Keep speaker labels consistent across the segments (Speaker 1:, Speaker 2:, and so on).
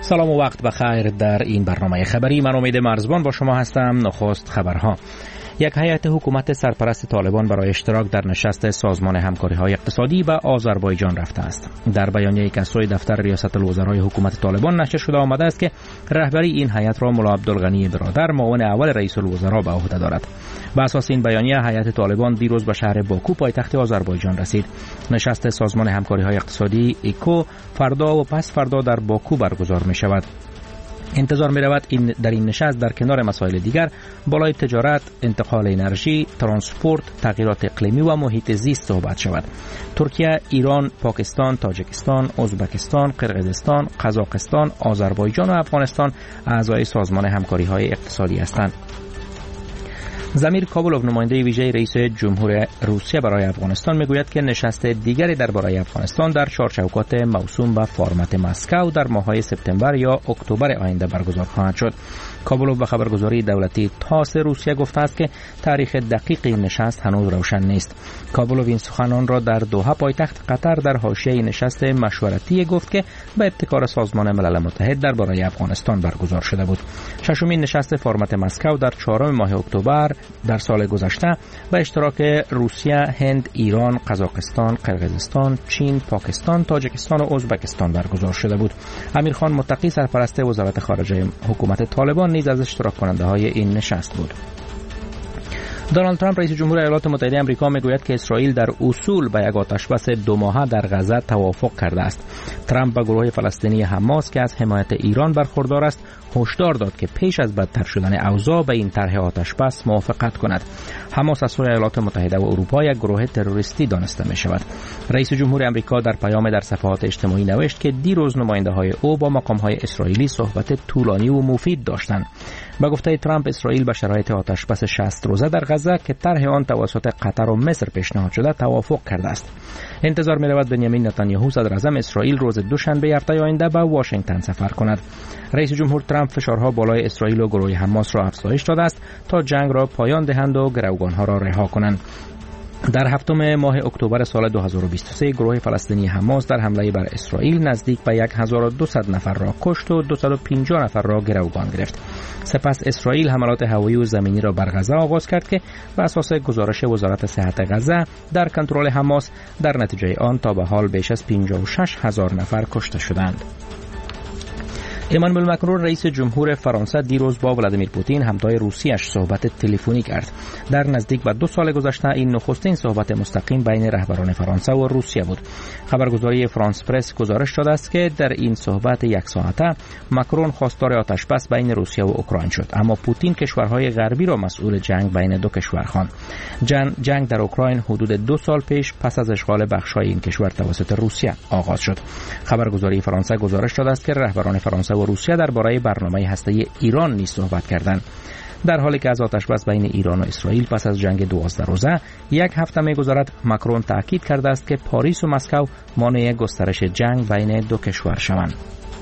Speaker 1: سلام و وقت بخیر. در این برنامه خبری من امید مرزبان با شما هستم. نخست خبرها. یک هیئت حکومت سرپرست طالبان برای اشتراک در نشست سازمان همکاری‌های اقتصادی به آذربایجان رفته است. در بیانیه‌ای که از سوی دفتر ریاست الوزرای حکومت طالبان نشر شده آمده است که رهبری این هیئت را ملا عبدالغنی برادر معاون اول رئیس الوزراء به عهده دارد. بر اساس این بیانیه هیئت طالبان دیروز به شهر باکو پایتخت آذربایجان رسید. نشست سازمان همکاری‌های اقتصادی ایکو فردا و پس فردا در باکو برگزار می‌شود. انتظار می رود در این نشست در کنار مسائل دیگر بالای تجارت، انتقال انرژی، ترانسپورت، تغییرات اقلیمی و محیط زیست صحبت شود. ترکیه، ایران، پاکستان، تاجیکستان، ازبکستان، قرقیزستان، قزاقستان، آذربایجان و افغانستان اعضای سازمان همکاری‌های اقتصادی هستند. زمیر کابلوف، نماینده ویژه رئیس جمهور روسیه برای افغانستان، میگوید که نشست دیگری درباره افغانستان در چارچوکات موسوم به فرمت مسکو در ماه‌های سپتامبر یا اکتبر آینده برگزار خواهد شد. کابلوف به خبرگزاری دولتی تاس روسیه گفته است که تاریخ دقیق این نشست هنوز روشن نیست. کابلوف این سخنان را در دوحه پایتخت قطر در حاشیه نشست مشورتی گفت که به ابتکار سازمان ملل متحد درباره افغانستان برگزار شده بود. ششمین نشست فرمت مسکو در 4 ماه اکتبر در سال گذشته به اشتراک روسیه، هند، ایران، قزاقستان، قرقیزستان، چین، پاکستان، تاجیکستان و ازبکستان برگزار شده بود. امیرخان متقی، سرپرست وزارت خارجه حکومت طالبان، نیز از اشتراک کننده های این نشست بود. دونالد ترامپ، رئیس جمهور ایالات متحده آمریکا، میگوید که اسرائیل در اصول به یک آتشبس 2 ماهه در غزه توافق کرده است. ترامپ به گروه فلسطینی حماس که از حمایت ایران برخوردار است هشدار داد که پیش از بدتر شدن اوضاع به این طرح آتشبس موافقت کند. حماس از سوی ایالات متحده و اروپا یک گروه تروریستی دانسته می شود. رئیس جمهور آمریکا در پیام در صفحات اجتماعی نوشت که دیروز نماینده های او با مقام های اسرائیلی صحبت طولانی و مفید داشتند. به گفته ترامپ، اسرائیل به شرایط آتشبس 60 روزه در غزه که طرح آن توسط قطر و مصر پیشنهاد شده توافق کرده است. انتظار می رود بنیامین نتانیاهو صدر اعظم اسرائیل روز دوشنبه هفته آینده به واشنگتن سفر کند. رئیس جمهور ترامپ فشارها بالای اسرائیل و گروه حماس را افزایش داده است تا جنگ را پایان دهند و گروگانها را رها کنند. در 7 ماه اکتبر سال 2023 گروه فلسطینی حماس در حمله بر اسرائیل نزدیک به 1200 نفر را کشت و 250 نفر را گروگان گرفت. سپس اسرائیل حملات هوایی و زمینی را بر غزه آغاز کرد که بر اساس گزارش وزارت صحت غزه در کنترل حماس در نتیجه آن تا به حال بیش از 56,000 نفر کشته شدند. امانوئل مکرون، رئیس جمهور فرانسه، دیروز با ولادیمیر پوتین همتای روسیش صحبت تلفنی کرد. در نزدیک به 2 سال گذشته این نخستین صحبت مستقیم بین رهبران فرانسه و روسیه بود. خبرگزاری فرانس پرس گزارش داده است که در این صحبت 1 ساعته مکرون خواستار آتشبس بین روسیه و اوکراین شد، اما پوتین کشورهای غربی را مسئول جنگ بین دو کشور خواند. جنگ در اوکراین حدود 2 سال پیش پس از اشغال بخش‌های این کشور توسط روسیه آغاز شد. خبرگزاری فرانسه گزارش داده است که رهبران فرانسه و روسیه درباره برنامه هسته‌ای ایران نیز صحبت کردند. در حالی که از آتشبس بین ایران و اسرائیل پس از جنگ 12 روزه 1 هفته می‌گذرد، مکرون تاکید کرده است که پاریس و مسکو مانع گسترش جنگ بین دو کشور شوند.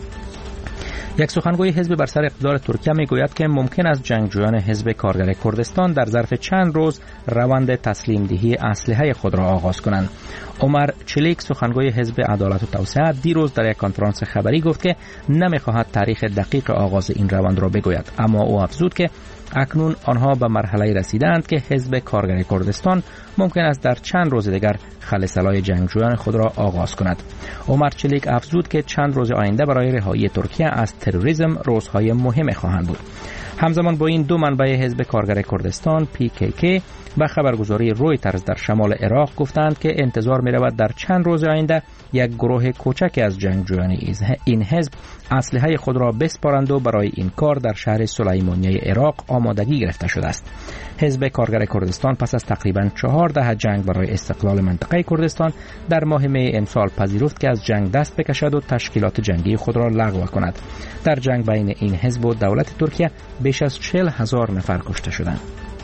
Speaker 1: یک سخنگوی حزب بر سر اقتدار ترکیه میگوید که ممکن است جنگجویان حزب کارگر کردستان در ظرف چند روز روند تسلیم دهی اسلحه خود را آغاز کنند. عمر چلیک، سخنگوی حزب عدالت و توسعه، دیروز در یک کنفرانس خبری گفت که نمیخواهد تاریخ دقیق آغاز این روند را بگوید، اما او افزود که اکنون آنها به مرحله رسیدند که حزب کارگر کردستان ممکن است در چند روز دیگر خلسلای جنگجویان خود را آغاز کند. عمر چلیک افزود که چند روز آینده برای رهایی ترکیه از تروریسم روزهای مهم خواهند بود. همزمان با این 2 منبع حزب کارگر کردستان PKK و خبرگزاری رویترز در شمال عراق گفتند که انتظار می رود در چند روز آینده یک گروه کوچک از جنگجویان این حزب اسلحه خود را بسپارند و برای این کار در شهر سلیمانیه عراق آمادگی گرفته شده است. حزب کارگر کردستان پس از تقریباً 4 دهه جنگ برای استقلال منطقه کردستان در ماه می امسال پذیرفت که از جنگ دست بکشد و تشکیلات جنگی خود را لغو کند. در جنگ بین این حزب و دولت ترکیه بیش از 40,000 نفر کشته شدند.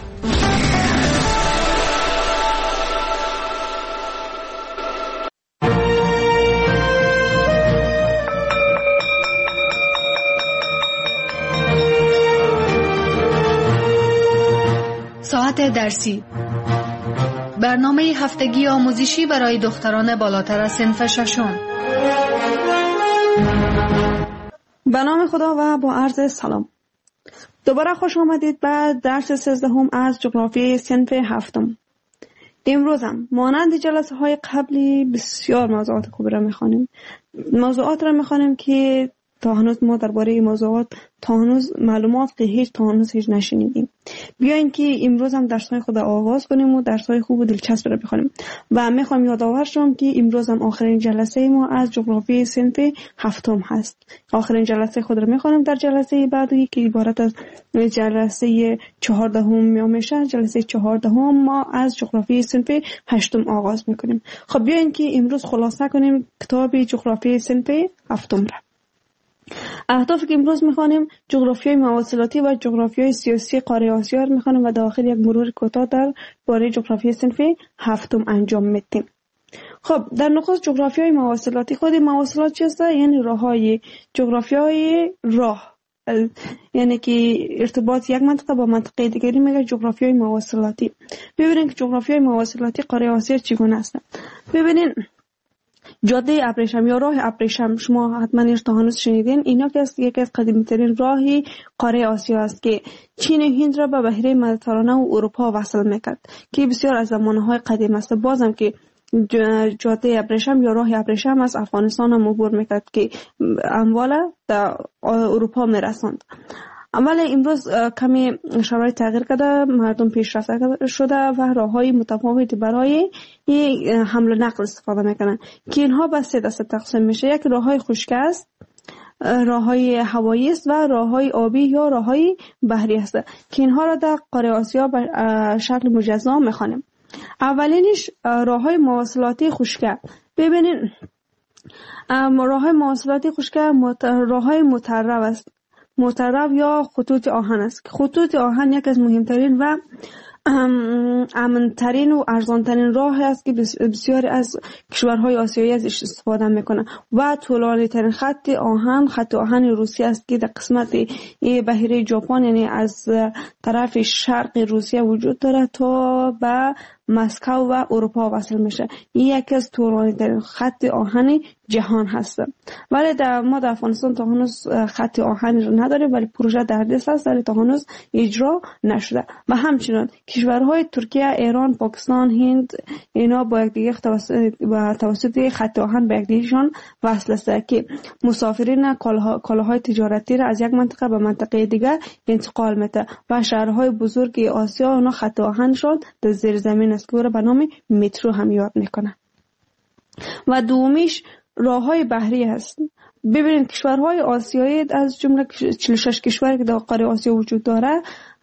Speaker 2: ساعت درسی، برنامه هفتگی آموزشی برای دختران بالاتر از صنف 6.
Speaker 3: به نام خدا و با عرض سلام. دوباره خوش آمدید به درس 13 از جغرافیای صنف 7. امروز هم مانند جلسه های قبلی بسیار موضوعات خوب را میخوانیم. موضوعات را میخوانیم که تا هنوز ما درباره این موضوعات تا هنوز معلومات که تا هنوز هیچ نشنیدیم. بیاین که امروز هم درس های خود آغاز کنیم و درس های خوب و دلچسب را بخونیم. و میخوام یادآور شم که امروز هم آخرین جلسه ما از جغرافیای صنف 7 هست. آخرین جلسه خود را میخوانیم در جلسه بعدی که عبارت از جلسه 14 میشه. جلسه 14 ما از جغرافیای صنف 8 آغاز میکنیم. خب بیاین که امروز خلاصه کنیم کتاب جغرافیای صنف 7 را. اهدافی که امروز میخوانیم جغرافیای مواصلاتی و جغرافیای سیاسی قاره آسیا رو میخوانیم و در آخر یک مرور کوتاه در باره جغرافیای صنف 7 انجام میدیم. خب در نخست جغرافیای مواصلاتی. خود مواصلات چیست؟ یعنی راههای جغرافیای راه، یعنی که ارتباط یک منطقه با منطقه دیگری میگه جغرافیای مواصلاتی. ببینید که جغرافیای مواصلاتی قاره آسیا چگونه است. ببینید جاده ابریشم یا راه ابریشم شما حتما تا هنوز شنیدین. اینا که یکی از قدیمی ترین راهی قاره آسیا است که چین و هند را به بحیره مدیترانه و اروپا وصل میکرد که بسیار از زمانهای قدیم است. بازم که جاده ابریشم یا راه ابریشم از افغانستان هم عبور میکرد که اموال در اروپا میرساند. اولی امروز کمی شرایط تغییر کرده، مردم پیشرفته شده و راههای متفاوتی برای حمل و نقل استفاده میکنن که اینها به 3 دسته تقسیم میشه. یک راههای خشک است، راههای هوایی است و راههای آبی یا راههای بحری است که اینها را در قاره آسیا به شکل مجزا میخوانیم. اولینش راههای مواصلاتی خشک. ببینید راههای مواصلاتی خشک راههای مطرب است. مطرب یا خطوط آهن است. خطوط آهن یک از مهمترین و امنترین و ارزانترین راه است که بسیاری از کشورهای آسیایی ازش استفاده میکنن و طولانی ترین خط آهن روسیه است که در قسمت بحیره ژاپن یعنی از طرف شرق روسیه وجود داره تا به مسکو و اروپا وصل میشه. این یکی از طولانی ترین خط آهن جهان هست. ولی ما در افغانستان تا هنوز خط آهن رو نداریم، ولی پروژه در دست است ولی تا هنوز اجرا نشده. و همچنین کشورهای ترکیه، ایران، پاکستان، هند اینا با یکدیگه توسط خط آهن به یکدیگهشان وصل است که مسافرین کالاهای تجارتی را از یک منطقه به منطقه دیگر انتقال میده و شهرهای بزرگ آسیا اونا خط آهنشان در زیر زمین است که به نام مترو هم یاد میکنه. و دومیش راههای بحری هست. ببینید کشورهای آسیایی از جمله 46 کشور که در قاره آسیا وجود داره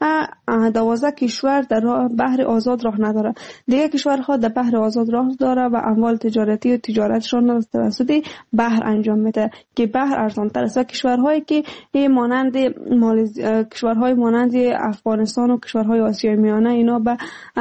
Speaker 3: 12 کشور در بحر آزاد راه نداره. دیگه کشورها در بحر آزاد راه داره و اموال تجارتی و تجارتشان توسط بحر انجام میده که بحر ارزان‌تر است. کشورهایی که کشورهای مانند افغانستان و کشورهای آسیای میانه اینا به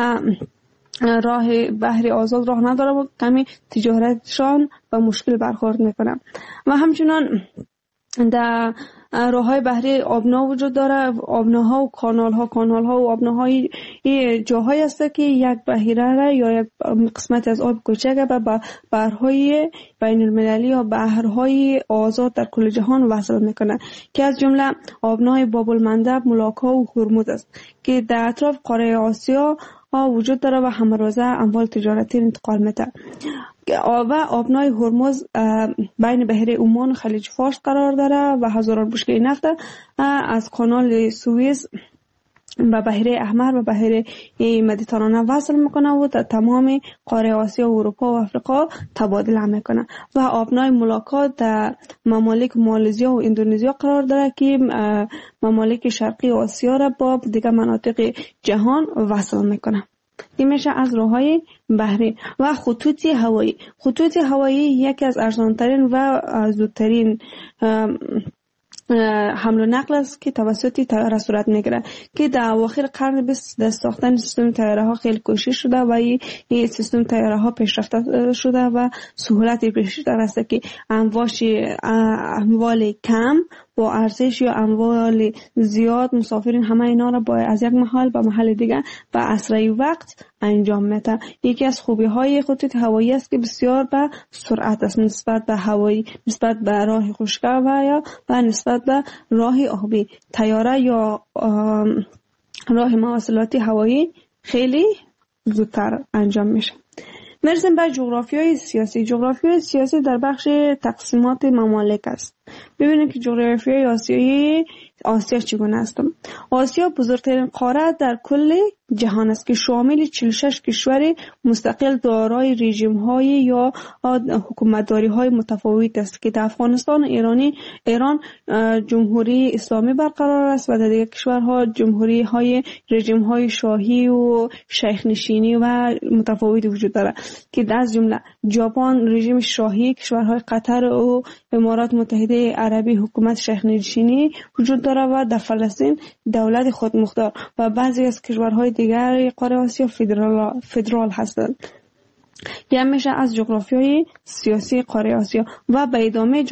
Speaker 3: راه بحری آزاد راه نداره و کمی تجارتشان به مشکل برخورد میکنه. و همچنان در راههای بحری آبنا وجود داره. آبناها و کانالها و آبناهای جاهایی است که یک بحیره را یا یک قسمت از آب کوچک به بحرهای بین المللی یا بحرهای آزاد در کل جهان وصل میکنه که از جمله آبنای باب المندب، ملاکا و هرمز است که در اطراف قاره آسیا وجود داره و همروزه اموال تجارتی انتقال میده. و آبنای هرمز بین بحیره عمان و خلیج فارس قرار داره و هزاران بشکه نفت از کانال سوئیس به بحیره احمر و بحیره مدیترانه وصل میکنه و در تمام قاره آسیا و اروپا و افریقا تبادله میکنه. و آبنای ملاکا در ممالک مالزیا و اندونزیا قرار داره که ممالک شرقی آسیا را با دیگر مناطق جهان وصل میکنه. این میشه از راههای بحری. و خطوط هوایی. خطوط هوایی یکی از ارزانترین و زودترین حمل و نقل است که توسط طیاره صورت میگیره که در اواخر قرن 20 در ساختن سیستم طیاره ها خیلی کوشش شده و این سیستم طیاره ها پیشرفته شده و سهولت پیشرفته است که اموال کم با ارزش یا اموال زیاد مسافرین همه اینا را باید از یک محل به محل دیگه به اسرع وقت انجام میده. یکی از خوبی های خطوط هوایی است که بسیار به سرعت است نسبت به هوایی، نسبت به راه خشکی و نسبت به راه آبی. طیاره یا راه مواصلاتی هوایی خیلی زودتر انجام میشه. میرسیم به جغرافیای سیاسی. جغرافیای سیاسی در بخش تقسیمات ممالک است. ببینیم که جغرافیای آسیا چگونه است. آسیا بزرگترین قاره در کل جهان است که شامل 46 کشور مستقل دارای رژیم‌های یا حکومتداری‌های متفاوت است که در افغانستان و ایران جمهوری اسلامی برقرار است و در دیگر کشورها جمهوری‌های رژیم‌های شاهی و شیخ نشینی و متفاوت وجود دارد که از جمله ژاپن رژیم شاهی، کشورهای قطر و امارات متحده عربی حکومت شیخ نشینی وجود دارد و در فلسطین دولت خودمختار و بعضی از کشورهای دیگر قاره آسیا فدرال هستند. یه میشه از جغرافیای سیاسی قاره آسیا و به ادامه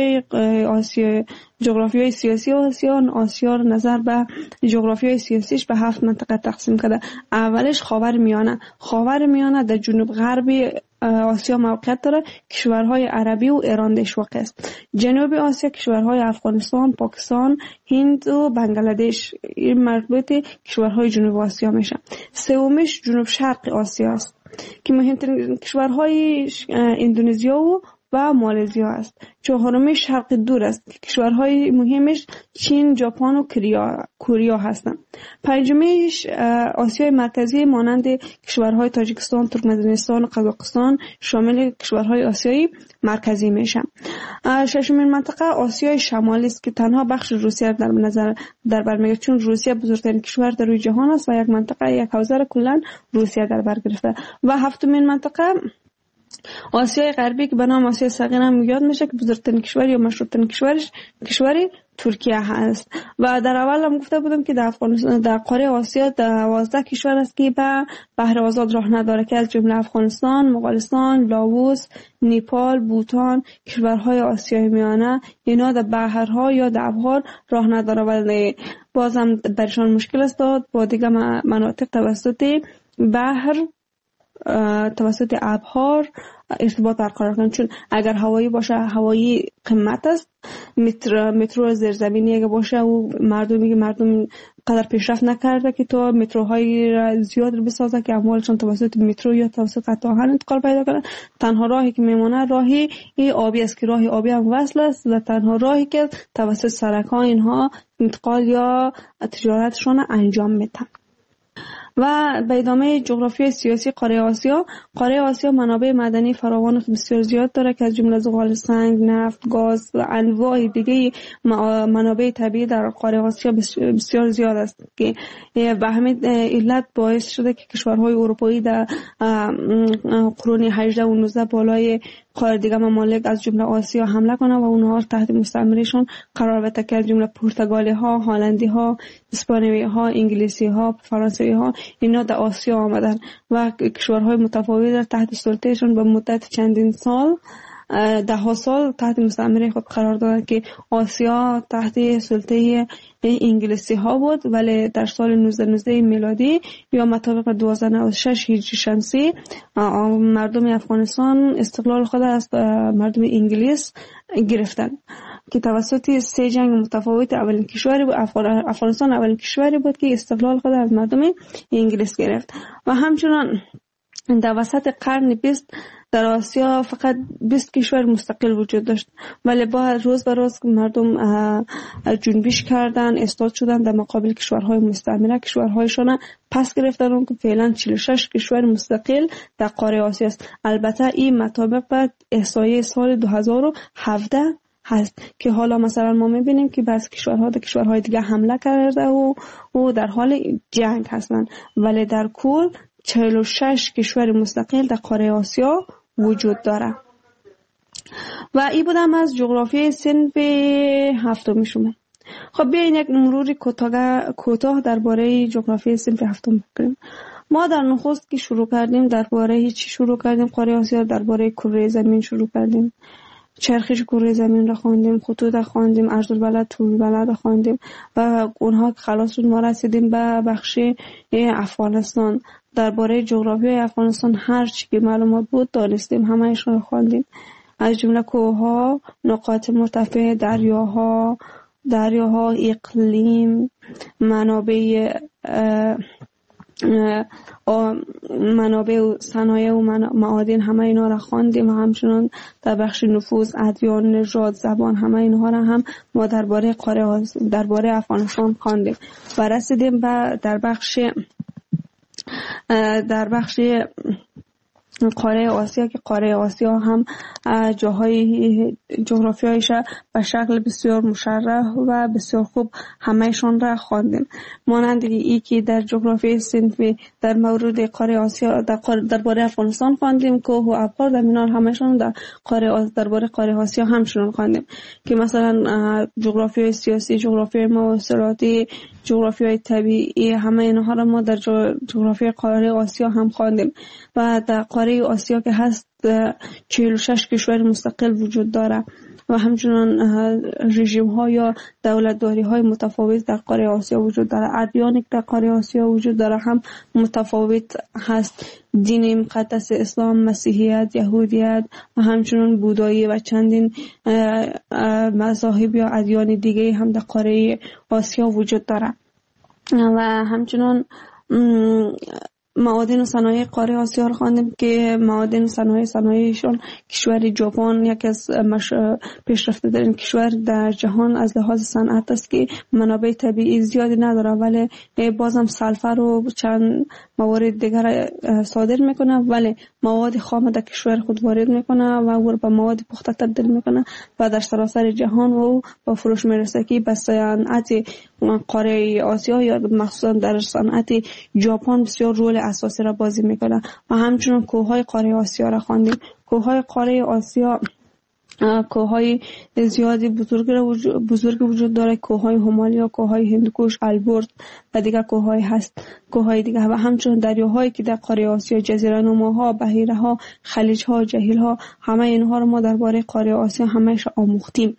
Speaker 3: جغرافیای سیاسی آسیا نظر به جغرافیای سیاسیش به 7 منطقه تقسیم کرده. اولش خاورمیانه در جنوب غربی آسیا موقعیت داره. کشورهای عربی و ایران درش واقع است. جنوب آسیا کشورهای افغانستان، پاکستان، هند و بنگلادش این مربوط کشورهای جنوب آسیا میشه. سومش جنوب شرق آسیا است که مهمترین کشورهای اندونزیا و مالزیا است. چهارمش شرق دور است که کشورهای مهمش چین، ژاپن و کره هستند. پنجمش آسیای مرکزی مانند کشورهای تاجیکستان، ترکمنستان و قزاقستان شامل کشورهای آسیای مرکزی میشن. ششمین منطقه آسیای شمالی است که تنها بخش روسیه در بر میگیرد چون روسیه بزرگترین کشور در روی جهان است و یک منطقه یک حوزه را کلا روسیه در بر گرفته. و هفتمین منطقه آسیای غربی که به نام آسیای صغیر هم یاد میشه که بزرگترین کشور یا مشهورترین کشور ترکیه هست. و در اول هم گفته بودم که در قاره آسیا 12 کشور است که به بحر آزاد راه نداره که از جمله افغانستان، مغولستان، لاوس، نیپال، بوتان، کشورهای آسیای میانه اینا در بحرها یا در ابحار راه نداره و بازم برشان مشکل است با دیگه مناطق توسط ابحار ارتباط برقرار کنند. چون اگر هوایی باشه هوایی قیمت است، مترو زیرزمینی اگه باشه و مردم قدر پیشرفت نکرده که تو متروهای زیاد رو بسازه که اموالشان توسط مترو یا توسط قطع آهن انتقال پیدا کنن. تنها راهی که میمونه راهی آبی است که راه آبی هم وصل است و تنها راهی که توسط سرک‌ها اینها انتقال یا تجارتشون انجام میدن. و به ادامه جغرافیای سیاسی قاره آسیا منابع معدنی فراوان بسیار زیاد داره که از جمله زغال سنگ، نفت، گاز و انواع دیگه منابع طبیعی در قاره آسیا بسیار زیاد است که به همین علت باعث شده که کشورهای اروپایی در قرون 18 و 19 بالای قاره دیگه ممالک از جمله آسیا حمله کنه و اونها تحت مستعمرهشون قرار بده که از جمله پرتغالی ها، هلندی ها، اسپانیایی ها، انگلیسی ها، فرانسوی ها اینا در آسیا آمدن و کشورهای متفاوت تحت سلطهشون به مدت چندین سال 10 سال تحت مستعمره خود قرار دادن که آسیا تحت سلطه انگلیسی ها بود. ولی در سال 1919 میلادی یا مطابق 1296 هجری شمسی مردم افغانستان استقلال خود از مردم انگلیس گرفتن که توسط 3 جنگ متفاوت اولین کشوری بود. افغانستان اولین کشوری بود که استقلال خود از مردم انگلیس گرفت. و همچنان در وسط قرن 20 در آسیا فقط 20 کشور مستقل وجود داشت ولی با روز به روز مردم جنبش کردن، اصلاح شدن در مقابل کشورهای مستعمره، کشورهایشان پس گرفتن اون که فعلا 46 کشور مستقل در قاره آسیا است. البته این مطابق به احصایه سال 2017 هست که حالا مثلا ما میبینیم که بعضی کشورها در کشورهای دیگه حمله کرده و در حال جنگ هستند ولی در کل 46 کشور مستقل در قاره آسیا وجود داره. و این بودم از جغرافیای صنف 7 شما. خب بیاین یک مروری کوتاه درباره جغرافیای صنف 7 بکنیم. ما در نخست که شروع کردیم درباره چی شروع کردیم؟ قاره آسیا درباره کره زمین شروع کردیم. چرخش کره زمین را خواندیم، خطوط را خواندیم، عرض البلد، طول البلد را خواندیم و اونها خلاص شد ما رسیدیم به بخش افغانستان. درباره جغرافیای افغانستان هر چی که معلومات بود دانستیم، همه‌اش را خواندیم، از جمله کوه‌ها، نقاط مرتفع، دریاها، اقلیم، منابع و صنایع و معادن، همه اینا را خواندیم و همچنان در بخش نفوذ، ادیان، نژاد، زبان، همه اینها را هم ما درباره افغانستان خواندیم و رسیدیم به در بخش قاره آسیا که قاره آسیا هم جاهای جغرافیایش به شکل بسیار مشرح و بسیار خوب همهشان را خواندیم. مانند ای که در جغرافیای صنفی در مورد قاره آسیا درباره افغانستان خواندیم، کوه و ابقار در مینار همهشان درباره قاره آسیا همچنان خواندیم که مثلا جغرافیای سیاسی، جغرافیای مواصلاتی، جغرافیای طبیعی، همه اینها را ما در جغرافیای قاره آسیا هم خواندیم و در قاره آسیا که هست 46 کشور مستقل وجود داره و همچنان رژیم ها یا دولتداری های متفاوت در قاره آسیا وجود داره. ادیانی که در قاره آسیا وجود داره هم متفاوت هست، دین مقدس اسلام، مسیحیت، یهودیت و همچنان بودایی و چندین مذاهب یا ادیان دیگه هم در قاره آسیا وجود داره و همچنان معادن و صنایع قاره آسیا را خواندیم که معادن و صنایعشان کشور ژاپن یکی از پیشرفته ترین کشور در جهان از لحاظ صنعت است که منابع طبیعی زیادی نداره ولی بازم سلفر و چند موارد دیگر صادر میکنه ولی مواد خام در کشور خود وارد میکنه و او به مواد پخته تبدیل میکنه و در سراسر جهان و با فروش میرسه که به صنعت قاره آسیا یا مخصوصا در صنعت ژاپن بسیار رول اساسی را بازی میکنه و همچنین کوههای قاره آسیا را خواندیم. کوههای قاره آسیا کوههای زیادی بزرگ وجود داره، کوههای همالیا، کوههای هندوکش، البرز و دیگر کوههای هست، کوههای دیگر و همچنین دریاهایی که در قاره آسیا، جزیره نماها، بحیره ها، خلیج ها، جهیل ها، همه اینها رو ما درباره قاره آسیا همه‌اش آموختیم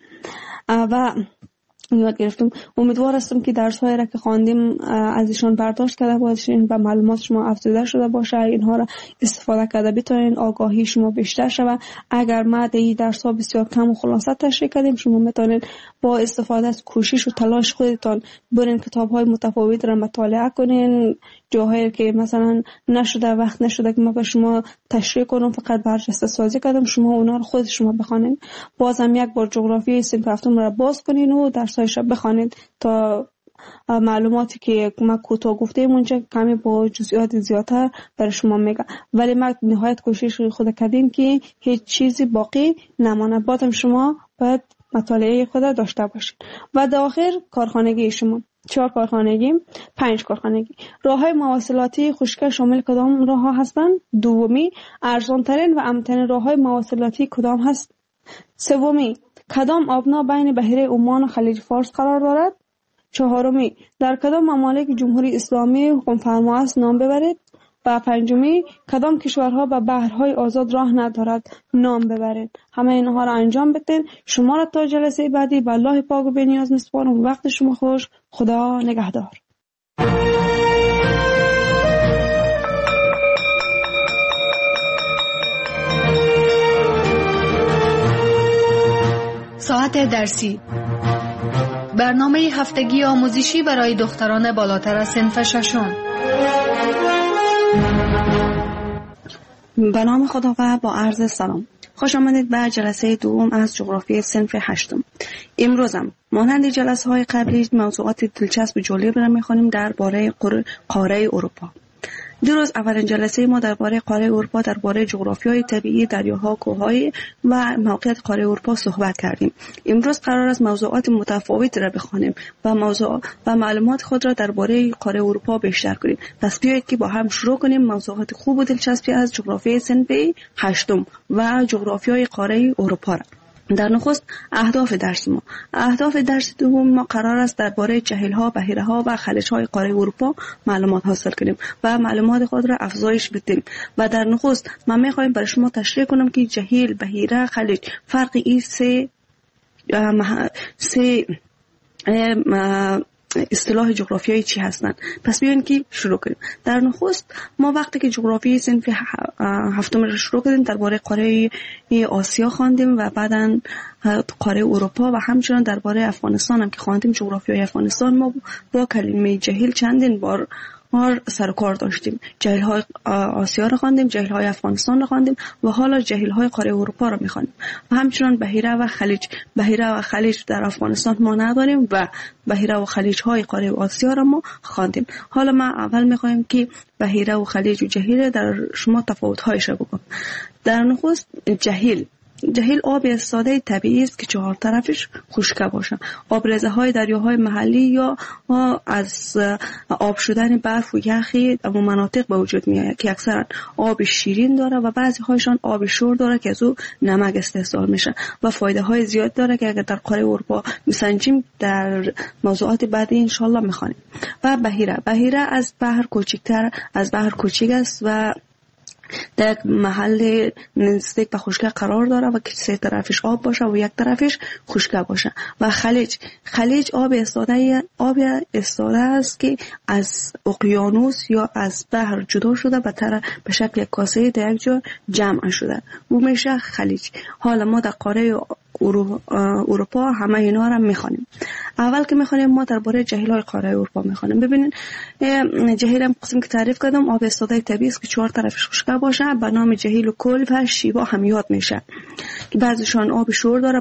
Speaker 3: و یاد گرفتم. امیدوار هستم که درس‌هایی را که خواندیم از ایشان برداشت کرده باشین و معلومات شما افزوده شده باشه، اینها را استفاده کرده بتونین آگاهی شما بیشتر شود. اگر ما این درس‌ها بسیار کم و خلاصه تشریح کردیم، شما میتونین با استفاده از کوشش و تلاش خودتان برین کتاب‌های متفاوت را مطالعه کنین، جاهایی که مثلا وقت نشده که ما به شما تشریح کنم، فقط برجسته سازی کردم، شما اونا رو خود شما بخونین. بازم یک بار جغرافیای صنف هفتم را باز کنین و درسایش را بخونین تا معلوماتی که ما کوتاه گفتیم اونجا کمی با جزئیات زیادتر برای شما میگم، ولی ما نهایت کوشش خود کردیم که هیچ چیزی باقی نمانه. بعدم شما باید مطالعه خود داشته باشین. و در آخر کارخانگی شما 4 کارخانگی، 5 کارخانگی. راه‌های مواصلاتی خوشگل شامل کدام راه‌ها هستند؟ دومی، ارزان‌ترین و امن‌ترین راه‌های مواصلاتی کدام هست؟ سومی، کدام آبنا بین بحیره عمان و خلیج فارس قرار دارد؟ چهارمی، در کدام ممالک جمهوری اسلامی حکم فرما است؟ نام ببرید. و پنجمی، کدام کشورها به بحرهای آزاد راه ندارد؟ نام ببرید. همه اینها را انجام بدین. شما را تا جلسه بعدی به الله پاک و بی‌نیاز میسپارم. وقت شما خوش. خدا نگهدار.
Speaker 2: ساعت درسی، برنامه هفتگی آموزشی برای دختران بالاتر از صنف ششم.
Speaker 3: به نام خدا و با عرض سلام. خوش آمدید به جلسه دوم از جغرافی صنف هشتم. امروزم مانند جلسه های قبلی موضوعات دلچسب و جالب را می‌خوانیم درباره قاره اروپا. دیروز اولین جلسه ما درباره قاره اروپا، درباره جغرافیای طبیعی، دریاها، کوههای و موقعیت قاره اروپا صحبت کردیم. امروز قرار است موضوعات متفاوتی را بخوانیم و معلومات خود را درباره قاره اروپا بیشتر کنیم. پس بیایید که با هم شروع کنیم موضوعات خوب و دلچسبی از جغرافیای صنف هشتم و جغرافیای قاره اروپا را. در نخست اهداف درس دوم ما قرار است درباره چهل‌ها، بحیره‌ها و خلیج‌های قاره اروپا معلومات حاصل کنیم و معلومات خود را افزایش بدیم. و در نخست من می‌خوایم برای شما تشریح کنم که جهیل، بحیره، خلیج فرق این سه اصطلاح جغرافیایی چی هستند. پس بیاین که شروع کنیم. در نخست ما وقتی که جغرافی صنف هفتم رو شروع کردیم درباره قاره آسیا خواندیم و بعداً قاره اروپا و همچنان درباره افغانستان هم که خواندیم. جغرافیای افغانستان ما با کلمه جهیل چندین بار سر و کار داشتیم. جهیل‌های آسیا رو خواندیم، جهیل‌های افغانستان رو خواندیم و حالا جهیل‌های قاره اروپا رو می‌خوانیم. و همچنان بحیره و خلیج. بحیره و خلیج در افغانستان ما نداریم و بحیره و خلیج‌های قاره آسیا رو ما خواندیم. حالا ما اول می‌خوایم که بحیره و خلیج و جهیل در شما تفاوت‌هایش رو بگم. در نخست جهیل آب ساده طبیعی است که چهار طرفش خشک باشه. آبرزه‌های دریاهای محلی یا از آب شدن برف و یخی در مناطق به وجود میاد که اکثرا آب شیرین داره و بعضی هایشان آب شور داره که از او نمک استحصال میشه و فایده های زیاد داره که اگر در قاره اروپا میسنجیم در موضوعات بعدی ان شاء الله میخوانیم. و بحیره از بحر کوچک است و در محل نزدیک به خشکی قرار داره و که سه طرفش آب باشه و یک طرفش خشک باشه. و خلیج آب استاده است که از اقیانوس یا از بحر جدا شده به شکل کاسه در یک جا جمع شده و میشه خلیج. حالا ما در قاره اروپا همه اینا را میخوانیم. اول که میخوانیم ما درباره جهیل‌های قاره اروپا میخوانیم. ببینین جهیل هم قسم که تعریف کردم آب استاده طبیعی است که چهار طرفش خشک باشه. به نام جهیل و کل و شیوا هم یاد میشه که بعضیشان آب شور داره،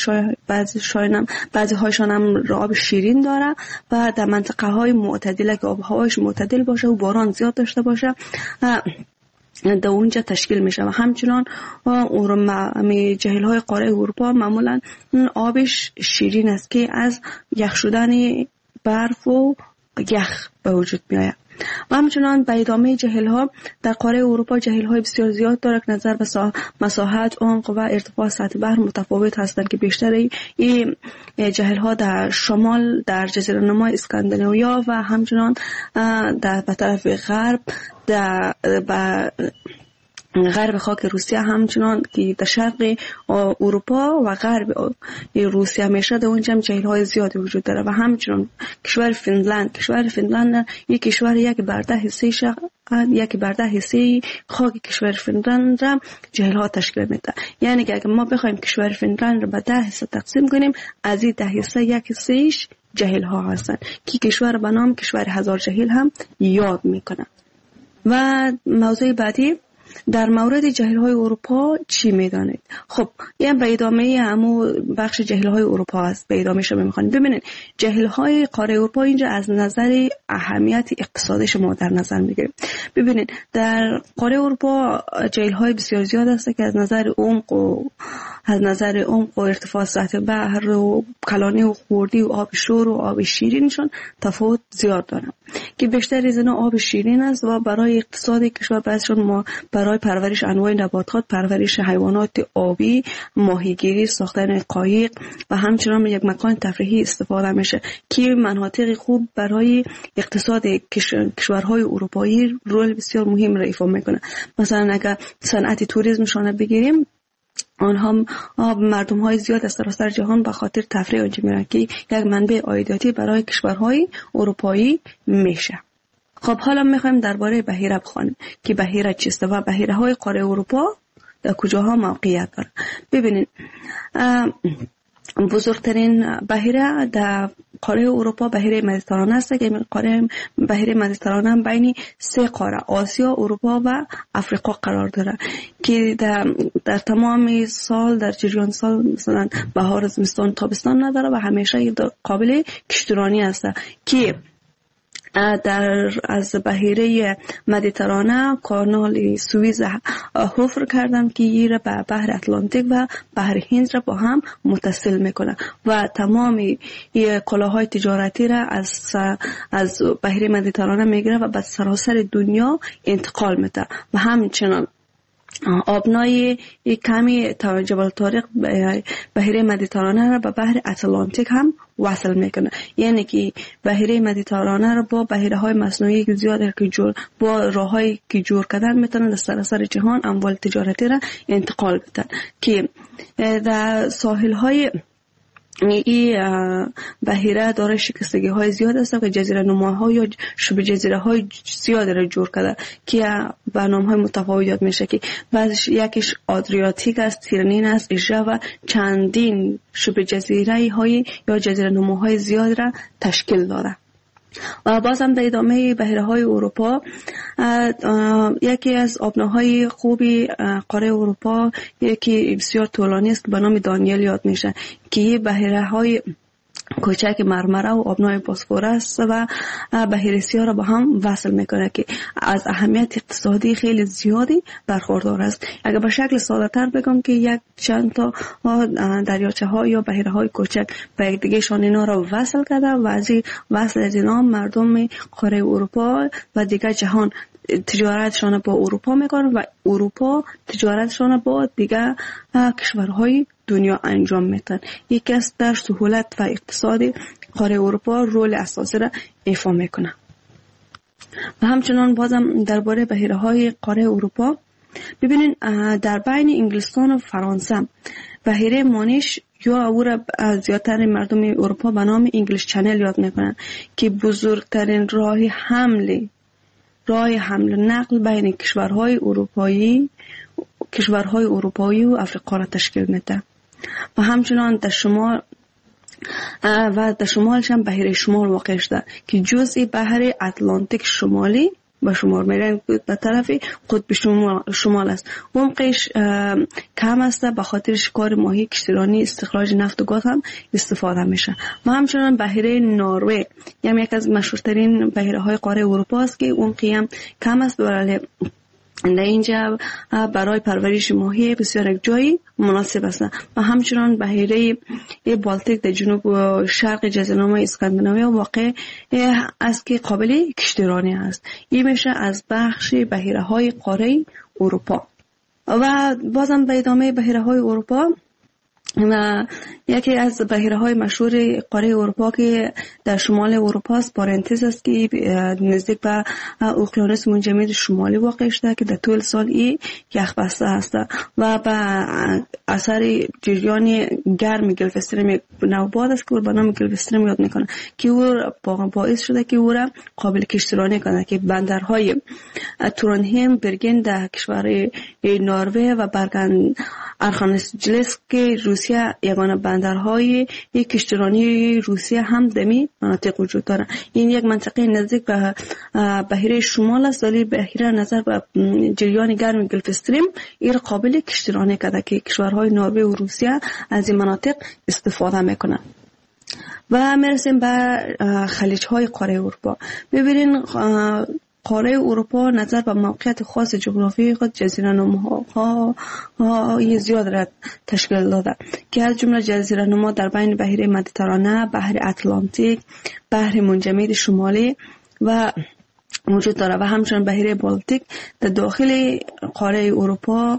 Speaker 3: بعضی هایشان هم آب شیرین داره و در منطقه های معتدله که آب هواش معتدل باشه و باران زیاد داشته باشه در اونجا تشکیل میشه. و همچنان جهیل‌های قاره اروپا معمولا آبش شیرین است که از یخ شدن برف و یخ به وجود میآید. و همچنان به ادامه جهیل‌ها در قاره اروپا جهیل‌های بسیار زیاد داره که نظر به مساحت، عمق و ارتفاع سطح بحر متفاوت هستند که بیشتر این جهیل‌ها در شمال در جزیره نما اسکاندیناویا و همچنان در به طرف غرب غرب خاک روسیه همچنان که در شرق اروپا و غرب روسیه میشه در اونجا جهیل‌های زیادی وجود داره. و همچنان کشور فنلاند یک کشور یک بر ده حصه خاک کشور فنلاند را جهیل‌ها تشکیل میده. یعنی که اگر ما بخوایم کشور فنلاند را به 10 حصه تقسیم کنیم از این 10 حصه یک حصهش جهیل‌ها هستند که کشور به نام کشور هزار جهیل هم یاد میکنه. و موضوع بعدی در مورد جهیل‌های اروپا چی میدانید؟ خب این به ادامه همو بخش جهیل‌های اروپا است. به ادامه شما می‌خوانید. ببینید جهیل‌های قاره اروپا اینجا از نظر اهمیت اقتصادی ما در نظر میگیریم. ببینید در قاره اروپا جهیل‌های بسیار زیاد است که از نظر عمق و ارتفاع سطح بحر و کلانی و خوردی و آب شور و آب شیرینشون تفاوت زیاد دارن که بیشتر از اینا آب شیرین است و برای اقتصاد کشور بعضیشون ما برای پرورش انواع نباتات، پرورش حیوانات آبی، ماهیگیری، ساختن قایق و همچنان یک مکان تفریحی استفاده میشه که مناطق خوب برای اقتصاد کشورهای اروپایی رول بسیار مهم را ایفا میکنه. مثلا اگر صنعت توریسمشون بگیریم آنها مردم های زیاد از سراسر جهان به خاطر تفریح اونجا میرن که یک منبع عایداتی برای کشورهای اروپایی میشه. خب حالا میخوایم درباره بحیره بخوانیم که بحیره چیست و بحیره های قاره اروپا در کجاها موقعیت داره. ببینید بزرگترین بحیره در قاره اروپا بحیره مدیترانه است که بحیره مدیترانه بین سه قاره آسیا، اروپا و افریقا قرار داره که در تمام سال در جریان سال مثلا بهار، زمستان، تابستان نداره و همیشه قابل کشتیرانی است که از بحیره مدیترانه کانال سوئیز حفر کردم که این را به بحر اتلانتیک و بحر هند را با هم متصل میکنه و تمام کالاهای تجارتی را از بحیره مدیترانه میگیره و به سراسر دنیا انتقال میده. و همچنان آبنای کمی جبل طارق بحیره مدیترانه را به بحر اتلانتیک هم وصل میکنه. یعنی که بحیره مدیترانه را با بحیره های مصنوعی زیاد که با راههایی که جور کردن میتونن در سراسر جهان اموال تجارتی را انتقال بدن که در ساحل های این بحیره داره شکستگی های زیاد است که جزیره نماها یا شبه جزیره های زیاد را جور کرده که به نام های متفاوت یاد میشه که بعضش یکیش آدریاتیک است، تیرنین است، ایژه و چندین شبه جزیره های یا جزیره نماهای زیاد را تشکیل داده. و بازم در ادامه بحیره های اروپا یکی از آبناهای خوبی قاره اروپا یکی بسیار طولانی است که به نام دانیل یاد میشه که بحیره های کوچک مرمره و آبنای بوسفورس و بحیره سیاه را با هم وصل میکنه که از اهمیت اقتصادی خیلی زیادی برخوردار است. اگر به شکل ساده تر بگم که یک چند تا دریاچه ها یا بحیره های کوچک به یک دیگه شان اینا را وصل کرده و از این وصل از اینا مردم قاره اروپا و دیگر جهان تجارتشان با اروپا میکنن و اروپا تجارتشان با دیگر کشورهای دنیا انجام میدن. یکی از در سهولت و اقتصادی قاره اروپا رول اساسی را ایفا میکنه. و همچنان بازم درباره بحیره های قاره اروپا ببینین در بین انگلستان و فرانسه بحیره مانیش یا او را زیادتر مردم اروپا به نام انگلیش چنل یاد میکنن که بزرگترین راه حمل نقل بین کشورهای اروپایی و افریقا را تشکیل میده. و همچنان در شمال شمالش هم بحیره شمال واقع شده که جزئی بحر اتلانتیک شمالی به شمار میرن به طرف قطب شمال است. عمقش کم است به خاطر شکار ماهی، کشتیرانی، استخراج نفت و گاز هم استفاده میشه. و همچنان بحیره نروژ یعنی یک از مشهورترین بحیره های قاره اروپا است که عمقی هم کم است ولی در اینجا برای پرورش ماهی بسیار یک جایی مناسب است. و همچنان بحیره بالتیک در جنوب و شرق جزیره اسکاندیناویا واقع است که قابل کشتیرانی است. این میشه از بخش بحیره های قاره اروپا. و بازم به ادامه بحیره های اروپا و یکی از بحیره های مشهور قاره اروپا که در شمال اروپا است بارنتس است که نزدیک به اقیانوس منجمد شمالی واقع شده که در طول سال یخ بسته است و به اثر جریان گرم گلف استریم نوباد است که به نام گلف استریم یاد میکنه که او باعث شده که او را قابل کشتیرانی کنه که بندرهای تورنهیم، برگن در کشور نروژ و برگن ارخانجلسک که روسیه یگانه بندرهای کشتیرانی روسیه هم دمی مناطق وجود داره. این یک منطقه نزدیک به بحیره شمال است ولی بحیره نظر به جریان گرم گلف استریم این قابل کشتیرانی کرده که کشورهای نروژ و روسیه از این مناطق استفاده میکنن. و میرسیم به خلیج های قاره اروپا. ببینین قاره اروپا نظر به موقعیت خاص جغرافیایی خود جزیره نماها زیاد را تشکیل داده که از جمله جزیره نما در بین بحیره مدیترانه، بحر اتلانتیک، بحر منجمد شمالی و موجود داره و همچنین بحیره بالتیک در داخل قاره اروپا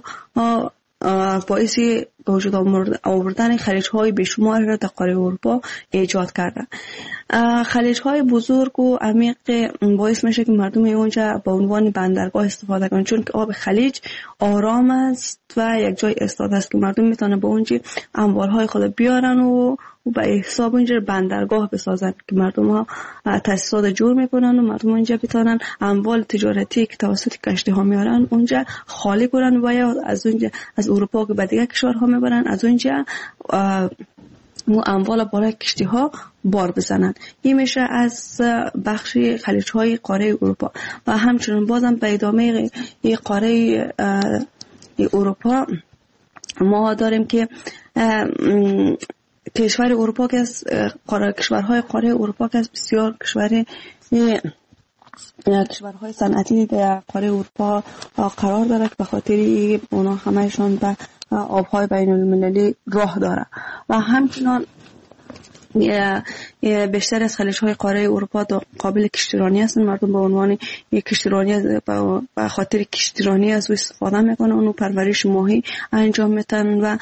Speaker 3: باعث به وجود آوردن خلیج‌های بیشمار را در قاره اروپا ایجاد کرده. خلیج‌های بزرگ و عمیق باعث میشه که مردم اونجا به عنوان بندرگاه استفاده کنند چون که آب خلیج آرام است و یک جای ایستاده است که مردم میتونن به اونجا اموالهای خود بیارن و به حساب اونجا بندرگاه بسازن که مردم ها تاسیسات جور میکنن و مردم اونجا بتونن اموال تجارتی که توسط کشتی ها میارن اونجا خالی کنن و یا از اونجا از اروپا که به دیگه کشورها میبرن از اونجا اموال بالای کشتی ها بار بزنن. این میشه از بخش خلیج های قاره اروپا. و همچنین بازم به ادامه قاره اروپا ما داریم که کشور اروپا که از کشورهای قاره اروپا که از بسیار کشورهای صنعتی در قاره اروپا قرار داره که به خاطر اونا همهشان به آبهای بین المللی راه داره. و همچنان بیشتر از خلیج‌های قاره اروپا قابل کشتیرانی هستند. مردم به عنوان یک کشتیرانی به خاطر کشتیرانی از او استفاده میکنن، اونو پرورش ماهی انجام میدن و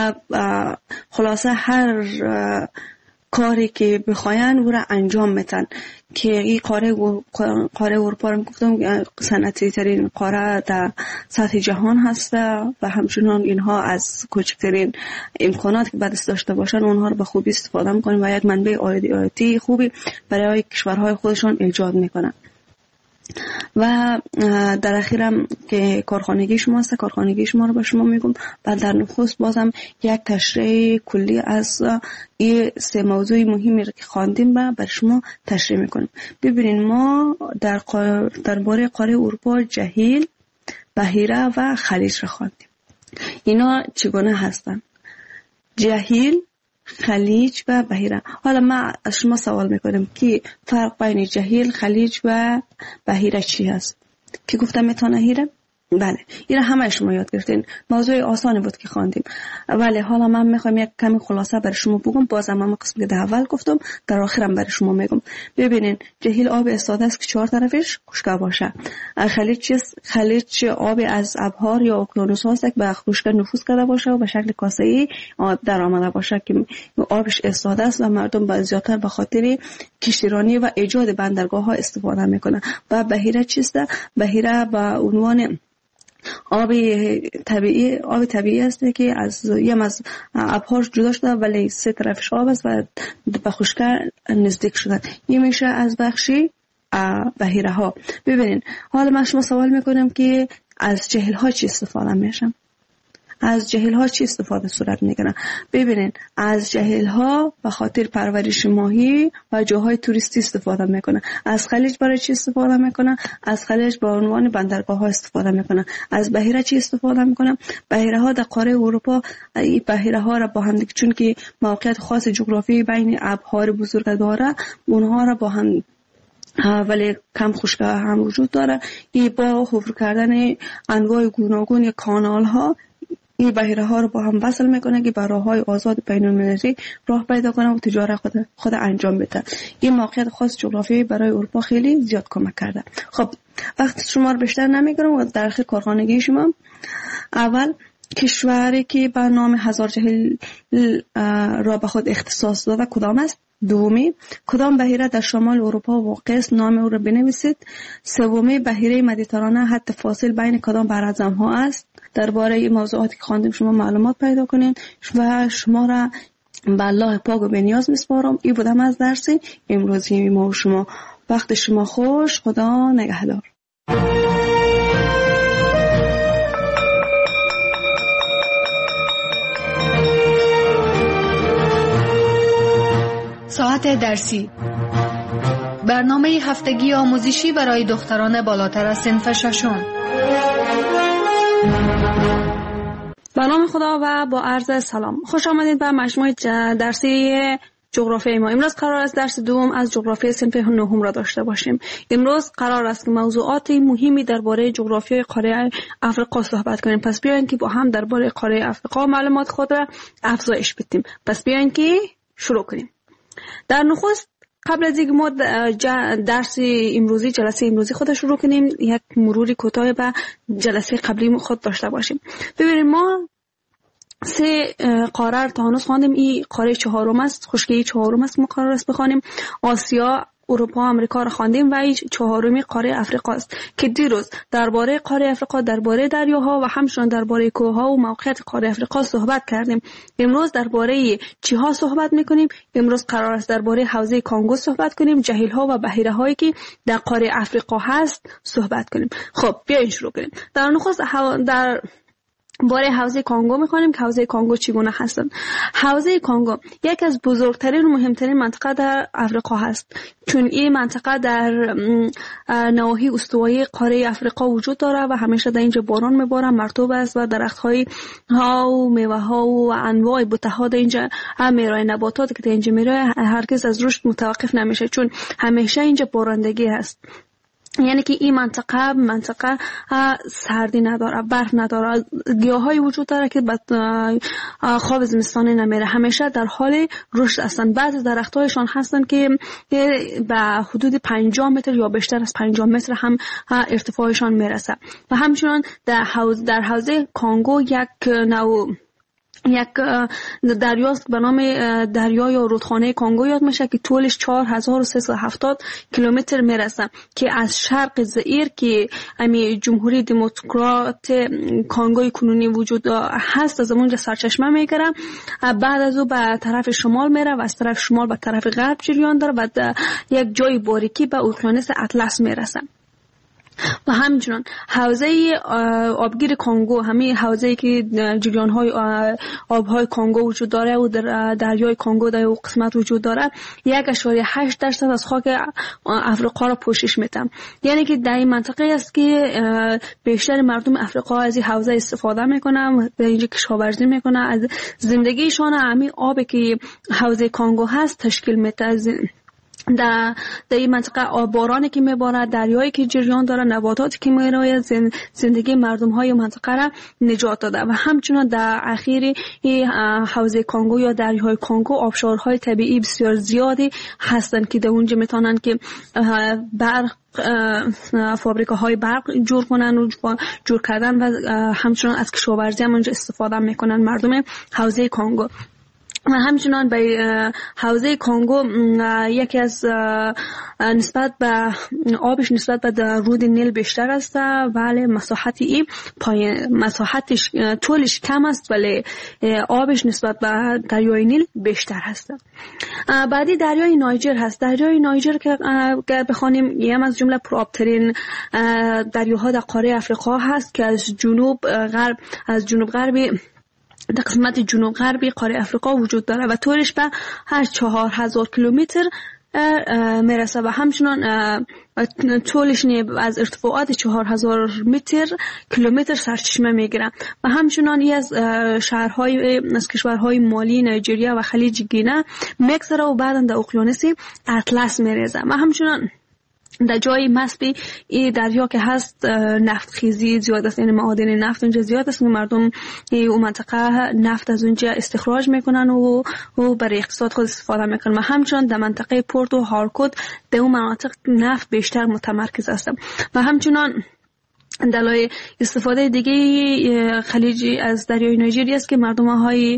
Speaker 3: خلاصه هر کاری که بخواین او را انجام میدن که این قاره اروپا رو گفتم صنعتی ترین قاره در سطح جهان هست و همچنان اینها از کوچکترین امکانات که بدست داشته باشن اونها رو به خوبی استفاده میکنن و یک منبع عایداتی خوبی برای کشورهای خودشان ایجاد میکنن. و در اخیرم که کارخانگی شما هست، کارخانگی شما رو به شما میگم. بعد در نخست بازم یک تشریح کلی از این سه موضوع مهمی رو که خواندیم برای شما تشریح میکنیم. ببینید ما درباره قاره اروپا جهیل، بحیره و خلیج رو خواندیم. اینا چگونه هستن؟ جهیل، خلیج و بحیره. حالا ما از شما سوال میکنم که فرق بین جهیل، خلیج و بحیره چی هست؟ که گفتم میتونه هیره؟ بله، این همه شما یاد گرفتین. موضوع آسانی بود که خواندیم. ولی حالا من میخوام یک کمی خلاصه برای شما بگم. بازم من قسمی که در اول گفتم در آخرم برای شما میگم. ببینین جهیل آب استاده است که 4 طرفش خشک باشه. خلیج چیست؟ خلیج آب از ابحار یا اقیانوس هاست که به خشک نفوذ کرده باشه و به شکل کاسه‌ای آب در آمده باشه که آبش استاده است و مردم با زیادتر به خاطر کشتیرانی و ایجاد بندرگاه ها استفاده میکنن. و بحیره چیست؟ بحیره به عنوان آب طبیعی است که از ابحار جدا شده ولی 3 طرفش آب است و به خشکی نزدیک شده. این میشه از بخشی بحیره ها. ببینین حالا من شما سوال میکنم که از جهیل ها چی استفاده میشن؟ از جهیل ها چی استفاده صورت میکنه؟ ببینین از جهیل ها به خاطر پرورش ماهی و جاهای توریستی استفاده میکنه. از خلیج برای چی استفاده میکنه؟ از خلیج به عنوان بندرگاه ها استفاده میکنه. از بحیره چی استفاده میکنه؟ بحیره ها در قاره اروپا این بحیره ها را با هم دیگه چون که موقعیت خاص جغرافی بین ابحار بزرگ داره اونها را با هم ولی کم خشک هم وجود داره. این با حفر کردن انواع گوناگون کانال ها این بحیره ها رو با هم وصل میکنه که برای راههای آزاد بین المللی راه پیدا کنه و تجارت خود انجام بده. این موقعیت خاص جغرافیایی برای اروپا خیلی زیاد کمک کرده. خب وقت شما رو بیشتر نمیگیرم و در اخیر کارخانگی شما. اول کشوری که به نام هزار جهیل را به خود اختصاص داده کدام است؟ دومی کدام بحیره در شمال اروپا واقع است؟ نام او را بنویسید. سومی بحیره مدیترانه حد فاصل بین کدام برعظم ها است؟ درباره این موضوعاتی که خواندیم شما معلومات پیدا کنین و شما را به الله پاک و بی‌نیاز میسپارم. این بودم از درس امروزی ما و شما. وقت شما خوش. خدا نگهدار.
Speaker 2: ساعت درسی، برنامه هفتگی آموزشی برای دختران بالاتر از صنف ششم.
Speaker 3: به نام خدا و با عرض سلام. خوش آمدید به مجموعه درسی جغرافی ما. امروز قرار است درس دوم از جغرافی صنف نهم را داشته باشیم. امروز قرار است که موضوعات مهمی درباره جغرافیای قاره افریقا صحبت کنیم. پس بیاین که با هم درباره قاره افریقا معلومات خود را افزایش بدیم. پس بیاین که شروع کنیم. در نخست قبل از اینکه ما درس امروزی جلسه امروزی خود شروع کنیم یک مروری کوتاه به جلسه قبلی خود داشته باشیم. ببینید ما 3 قاره تا هنوز خواندیم. این قاره 4م است، خشکی 4م است. ما قرار است بخوانیم آسیا، اروپا، آمریکا را خواندیم و این 4می قاره افریقا است که دیروز درباره قاره افریقا، درباره دریاها و همچنین درباره کوهها و موقعیت قاره افریقا صحبت کردیم. امروز درباره چیها صحبت میکنیم؟ امروز قرار است درباره حوزه کانگو صحبت کنیم، جهیل‌ها و بحیره هایی که در قاره افریقا هست صحبت کنیم. خب بیاین شروع کنیم. در نخست در باره حوزه کانگو میخوانیم که حوزه کانگو چگونه هستند. حوزه کانگو یک از بزرگترین و مهمترین منطقه در افریقا هست، چون این منطقه در نواحی استوایی قاره افریقا وجود داره و همیشه در اینجا باران میباره، مرطوب است و درخت‌های ها و میوه‌ها و انواع بوته‌ها در اینجا میرای، نباتات که در اینجا میرای هرگز از رشد متوقف نمیشه چون همیشه اینجا بارندگی هست. یعنی که این منطقه سردی نداره، برف نداره، گیاهایی وجود داره که خواب زمستانی نمیره، همیشه در حال رشد هستن. بعضی درختایشان هستن که به حدود 50 متر یا بیشتر از 50 متر هم ارتفاعشان میرسه. و همچنان در حوزه کانگو یک دریاست به نام دریا یا رودخانه کانگو یاد میشه که طولش 4370 کیلومتر میرسه که از شرق زئیر که جمهوری دموکرات کانگوی کنونی وجود هست از اونجا سرچشمه میگیره، بعد از او به طرف شمال میره و از طرف شمال به طرف غرب جریان داره و یک جای باریکی به اقیانوس اطلس میرسه. و همچنان حوزه آبگیر کانگو، همین حوزه‌ای که جریان‌های آب‌های کانگو وجود داره و در دریای کانگو در اون قسمت وجود داره، 1.8% از خاک افریقا را پوشش میده. یعنی که در این منطقه است که بیشتر مردم افریقا از این حوزه استفاده میکنن، در اینجا کشاورزی میکنن، از زندگیشان همین آبی که حوزه کانگو هست تشکیل میده. در این منطقه بارانی که میباره، دریایی که جریان داره، نباتاتی که میروید زندگی مردم های منطقه را نجات داده. و همچنان در اخیر حوزه کانگو یا دریای کانگو آبشارهای طبیعی بسیار زیادی هستند که در اونجا میتونن که برق فابریکاهای برق جور کنن و جور کردن و همچنان از کشاورزی هم اونجا استفاده میکنن مردم حوزه کانگو. و همچنان به حوزه کانگو یکی از نسبت به آبش نسبت به رود نیل بیشتر است، ولی مساحتش طولش کم است ولی آبش نسبت به دریای نیل بیشتر است. بعدی دریای نایجر هست. دریای نایجر که اگر بخوانیم یکی از جمله پرآبترین دریاها در قاره افریقا هست که از جنوب غربی در قسمت جنوب غربی قاره افریقا وجود داره و طولش به 4000 کیلومتر میرسه و همچنان طولش از ارتفاعات 4000 کیلومتر سرچشمه میگیره و همچنان از از کشورهای مالی، نایجریا و خلیج گینه میگذره و بعدا در اقیانوس اطلس میریزه. و همچنان در جای مسبی این دریا که هست نفت خیزی زیاد است، یعنی معادن نفت اونجا زیاد است که مردم اون منطقه نفت از اونجا استخراج میکنن و برای اقتصاد خود استفاده میکنن. و همچنان در منطقه پورت و هارکوت در اون مناطق نفت بیشتر متمرکز است. و همچنان دلایل استفاده دیگه خلیجی از دریای نایجری است که مردم های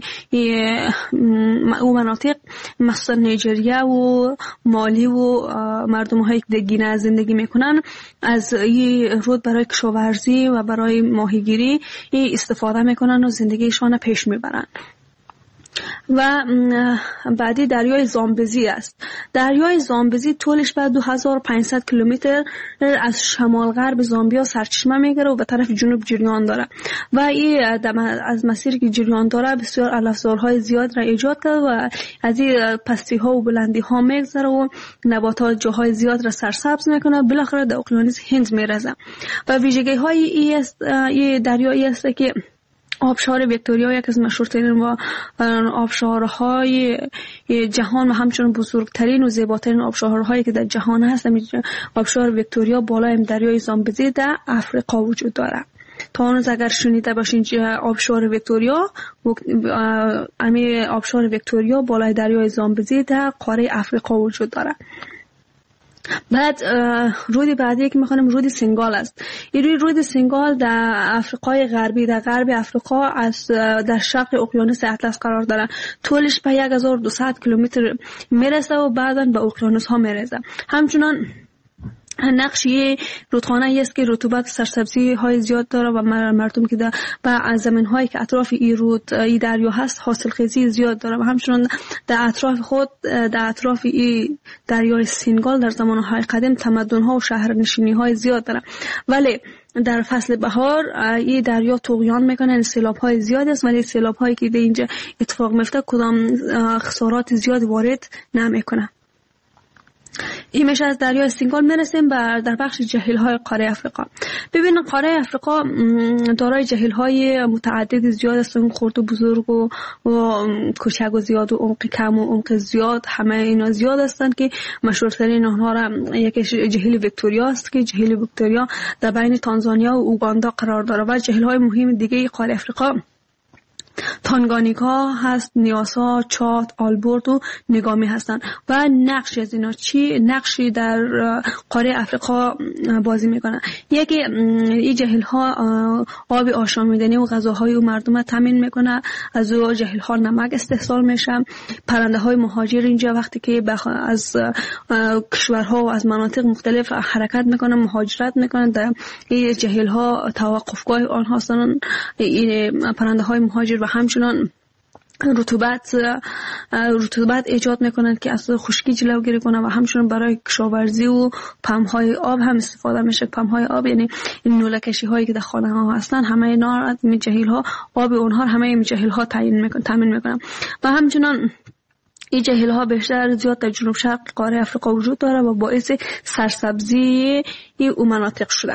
Speaker 3: او مناطق مثلا نیجریا و مالی و مردم هایی که در گینه زندگی میکنن از این رود برای کشاورزی و برای ماهیگیری استفاده میکنن و زندگیشان پیش میبرن. و بعدی دریای زامبزی است. دریای زامبزی طولش به 2500 کیلومتر از شمال غرب زامبیا سرچشمه میگیره و به طرف جنوب جریان داره و این از مسیری که جریان داره بسیار علفزارهای زیاد را ایجاد کرده و از این پستی ها و بلندی ها میگذره و نباتات جاهای زیاد را سرسبز میکنه، بالاخره در اقیانوس هند میرسه. و ویژگی های این دریایی است که آبشار ویکتوریا یک از مشهورترین و آبشارهای جهان و همچنین بزرگترین و زیباترین آبشارهایی که در جهان هست. آبشار ویکتوریا بالای دریای زامبزی در افریقا وجود داره. تا اون اگر شنیده باشین آبشار ویکتوریا، آبشار ویکتوریا بالای دریای زامبزی در قاره افریقا وجود داره. بعد رود بعدی که میخوانم رود سنگال است. این رود سنگال در افریقای غربی، در غرب افریقا در شرق اقیانوس اطلس قرار داره. طولش به 1200 کیلومتر میرسه و بعدا به اقیانوس ها میرسه. همچنان نقش رودخانه است که رطوبت سرسبزی های زیاد داره و مردم که در زمین هایی که اطراف این دریا هست حاصل خیزی زیاد داره و همچنان در اطراف این دریای سنگال در زمان های قدیم تمدن ها و شهرنشینی های زیاد داره. ولی در فصل بهار این دریا طغیان میکنه، سیلاب های زیاد است ولی سیلاب هایی که اینجا اتفاق میفته کدام خسارات زیاد وارد نمیکنه. این میشه از دریای سینگال میرسیم در بخش جهیل‌های قاره افریقا. ببینید قاره افریقا دارای جهیل‌های متعدد زیاد هستند، خرد و بزرگ و کوچک و زیاد و عمق کم و عمق زیاد، همه اینا زیاد هستند که مشهورترین آنها را یکی جهیل ویکتوریا است که جهیل ویکتوریا در بین تانزانیا و اوگاندا قرار دارد و جهیل‌های مهم دیگه قاره افریقا تانگانیکا هست، نیاسا، چاد، آلبورت و نگامی هستند و نقش از اینا نقشی در قاره افریقا بازی میکنن. یکی این جهیل ها آب آشامیدنی و غذاهای و مردم تامین میکنه، از او جهیل ها نمک استحصال میشه. پرنده های مهاجر اینجا وقتی که از کشورها و از مناطق مختلف حرکت میکنن، مهاجرت میکنن، در این جهیل ها توقفگاه آنها هستند. این پرنده های مهاجر و همچنان رطوبت ایجاد میکنند که از خشکی جلوگیری کنه و همچنان برای کشاورزی و پمپ‌های آب هم استفاده میشه. پمپ‌های آب یعنی این نوله‌کشی هایی که در خانه ها هستن، همه اینا می جهیل ها آب اونها همه این جهیل ها تامین میکنن و همچنان این جهیل ها بیشتر زیاد در جنوب شرق قاره افریقا وجود داره و باعث سرسبزی این مناطق شده.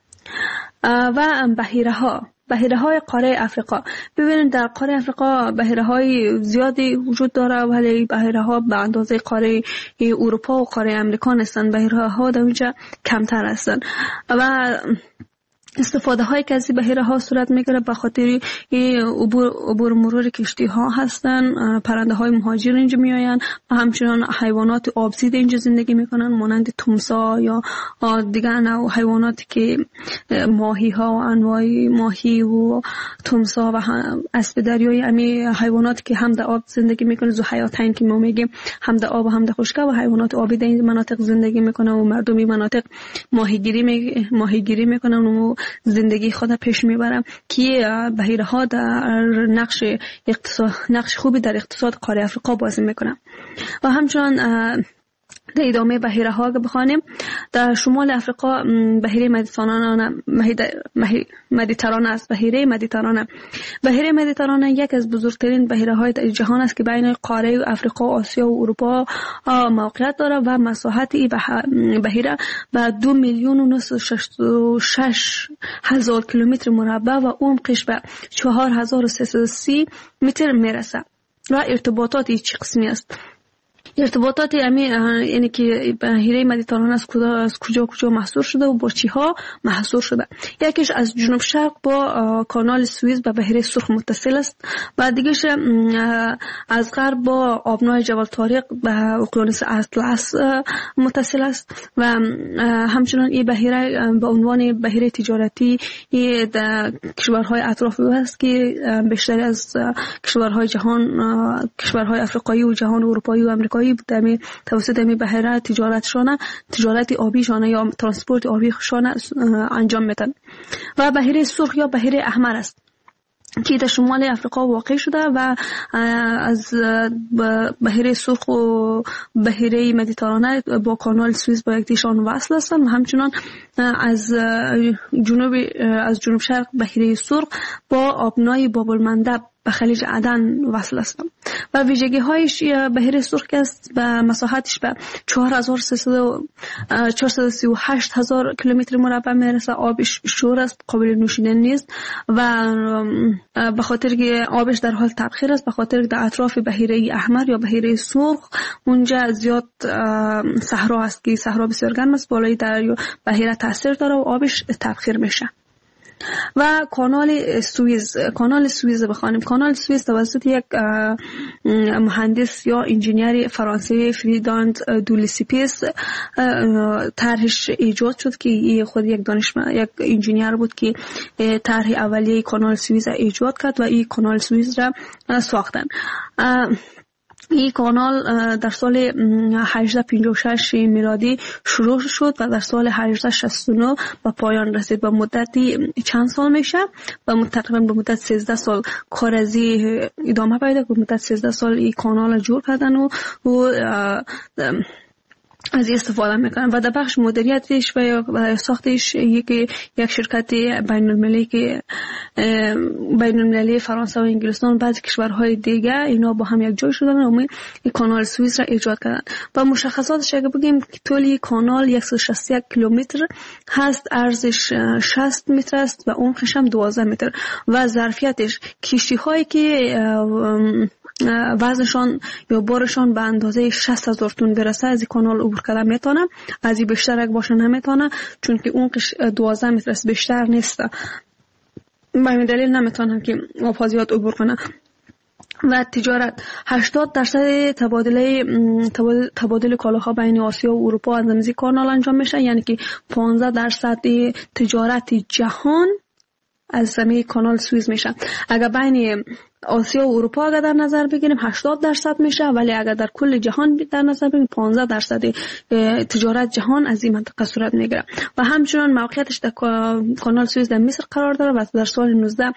Speaker 3: و بحیره های قاره افریقا، ببینید در قاره افریقا بحیره های زیادی وجود داره ولی بحیره ها به اندازه قاره اروپا و قاره امریکا نیستند. بحیره ها در اونجا کمتر هستند و استفاده های که از بحیره ها صورت میگیره به خاطر عبور مرور کشتی ها هستن. پرنده های مهاجر اینجا میآیند و همچنان حیوانات آبزیده اینجا زندگی میکنن مانند تمساح یا دیگر نوع حیواناتی که ماهی ها و انواع ماهی و تمساح و اسب دریایی، امی حیواناتی که هم در آب زندگی میکنن، ذوحیاتین که ما میگیم، هم در آب و هم در خشکی، و حیوانات آبی در این مناطق زندگی میکنن و مردم این مناطق ماهیگیری میکنن و زندگی خود پیش میبرم که بحیره ها در نقش خوبی در اقتصاد قاره افریقا بازی میکنن. و همچنان در ادامه بحیره ها که بخوانیم، در شمال افریقا بحیره مدیترانه است. بحیره مدیترانه یک از بزرگترین بحیره های جهان است که بین قاره افریقا و آسیا و اروپا موقعیت دارد و مساحت این بحیره به 2,966,000 کیلومتر مربع و عمقش به 4,330 متر میرسد. و ارتباطات چه قسمی است؟ ارتباطات یعنی که بحیره مدیترانه از کجا محصور شده و با چی ها محصور شده. یکیش از جنوب شرق با کانال سوئیز به بحیره سرخ متصل است و دیگهش از غرب با آبنای جبل طارق به اقیانوس اطلس متصل است و همچنان این بحیره به عنوان بحیره تجارتی در کشورهای اطراف است که بیشتر از کشورهای جهان، کشورهای افریقایی و جهان اروپایی و امریکایی توسط می بحیره تجارت آبیشانه یا ترانسپورت آبیشانه انجام میدن. و بحیره سرخ یا بحیره احمر است که در شمال افریقا واقع شده و از بحیره سرخ و بحیره مدیترانه با کانال سوئیس با یکدیشان وصل هستند و همچنان از جنوب شرق بحیره سرخ با آبنای باب المندب به خلیج عدن وصل است. و ویژگی هایش بحیره سرخ است به مساحتش به 438,000 کیلومتر مربع میرسه. آبش شور است، قابل نوشیدن نیست و به خاطر که آبش در حال تبخیر است، به خاطر در اطراف بحیره احمر یا بحیره سرخ اونجا زیاد صحرا است که صحرا بسیار گرم است، بالای دریا بحیره تاثیر داره و آبش تبخیر میشه. و کانال سوئیز بخوانیم. کانال سوئیس توسط یک مهندس یا انجینیر فرانسوی فریداند دولیسیپیس طرحش ایجاد شد که خود یک انجینیر بود که طرح اولیه کانال سوئیس را ایجاد کرد و این کانال سوئیس را ساختن. این کانال در سال 1856 میلادی شروع شد و در سال 1869 به پایان رسید. به مدتی چند سال میشه و تقریبا به مدت 13 سال کار از ادامه پیدا کرد. مدت 13 سال این کانال جور کردن و از این استفاده میکنن و در بخش مدیریتش و ساختش یک شرکت بین المللی که بین المللی فرانسه و انگلستان و بعضی کشورهای دیگه اینا با هم یک جای شدن و این کانال سوئیس را ایجاد کردن. و مشخصاتش اگه بگیم که طول کانال 161 کیلومتر هست، عرضش 60 متر است و عمقش هم 12 متر و ظرفیتش کشتی هایی که وزنشان یا بارشان به اندازه 60,000 تن برسه از این کانال عبور کردن میتونه، از این بیشتر اگه باشه نمیتونه چون که عمقش 12 متر است، بیشتر نیست. به این دلیل نمیتونن که آب‌ها عبور کنه. و تجارت 80% تبادل کالاها بین آسیا و اروپا از این کانال انجام میشه، یعنی که 15% تجارت جهان از زمین کانال سوئیس میشه. اگر بین آسیا و اروپا اگر در نظر بگیریم 80% میشه، ولی اگر در کل جهان در نظر بگیریم 15% تجارت جهان از این منطقه صورت میگیره. و همچنان موقعیتش در کانال سوئیس در مصر قرار داره و در سال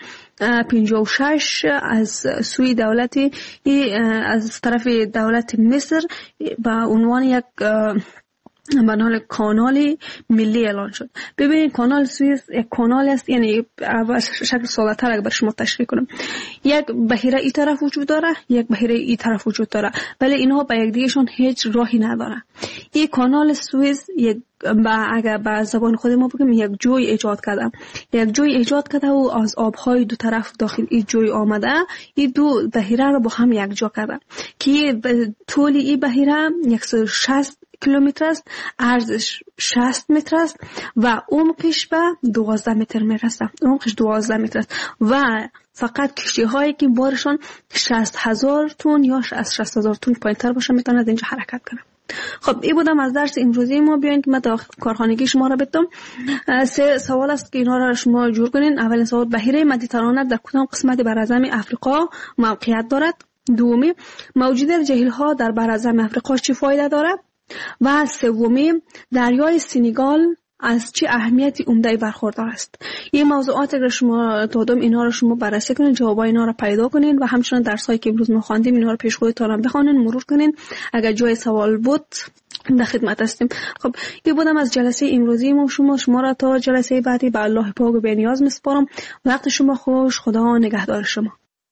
Speaker 3: 1956 از سوی دولتی از طرف دولت مصر به عنوان یک بنال کانال ملی اعلان شد. ببینید کانال سوئیس یک کانال است، یعنی شکل ساده‌تر اگر بر شما تشریح کنم، یک بحیره ای طرف وجود داره، یک بحیره ای طرف وجود داره، ولی اینها به یکدیگهشون هیچ راهی نداره. این کانال سوئیس یک اگر به زبان خود ما بگیم یک جوی ایجاد کرده و از آبهای دو طرف داخل این جوی آمده این دو بحیره رو با هم یک جا کرده که طول این بحیره 160 کیلومتر است، عرضش 60 متر است و عمقش به 12 متر میرسه. عمقش 12 متر است و فقط کشتی هایی که بارشان 60,000 تن یا از 60,000 تن پایین‌تر باشه میتونن از اینجا حرکت کنن. خب این بودم از درس امروزی ما. بیاین که من کارخانگی شما را بدم. 3 سوال است که اینا را شما جور کنین. اولین سوال، بحیره مدیترانه در کدام قسمت براعظم افریقا موقعیت دارد؟ دومی، موجودیت جهیل‌ها در براعظم افریقا چه فایده دارد؟ و سومی، دریای سنگال از چه اهمیتی عمده برخوردار است؟ این موضوعات را شما دادم، اینا را شما بررسی کنین، جوابای اینا را پیدا کنین و همچنین درسایی که امروز ما خواندیم اینا را پیش خودتون بخونین، مرور کنین. اگر جای سوال بود در خدمت هستیم. خب این بودم از جلسه امروزی ما. شما را تا جلسه بعدی به الله پاک و بی‌نیاز میسپارم. وقت شما خوش. خدا نگهدار شما.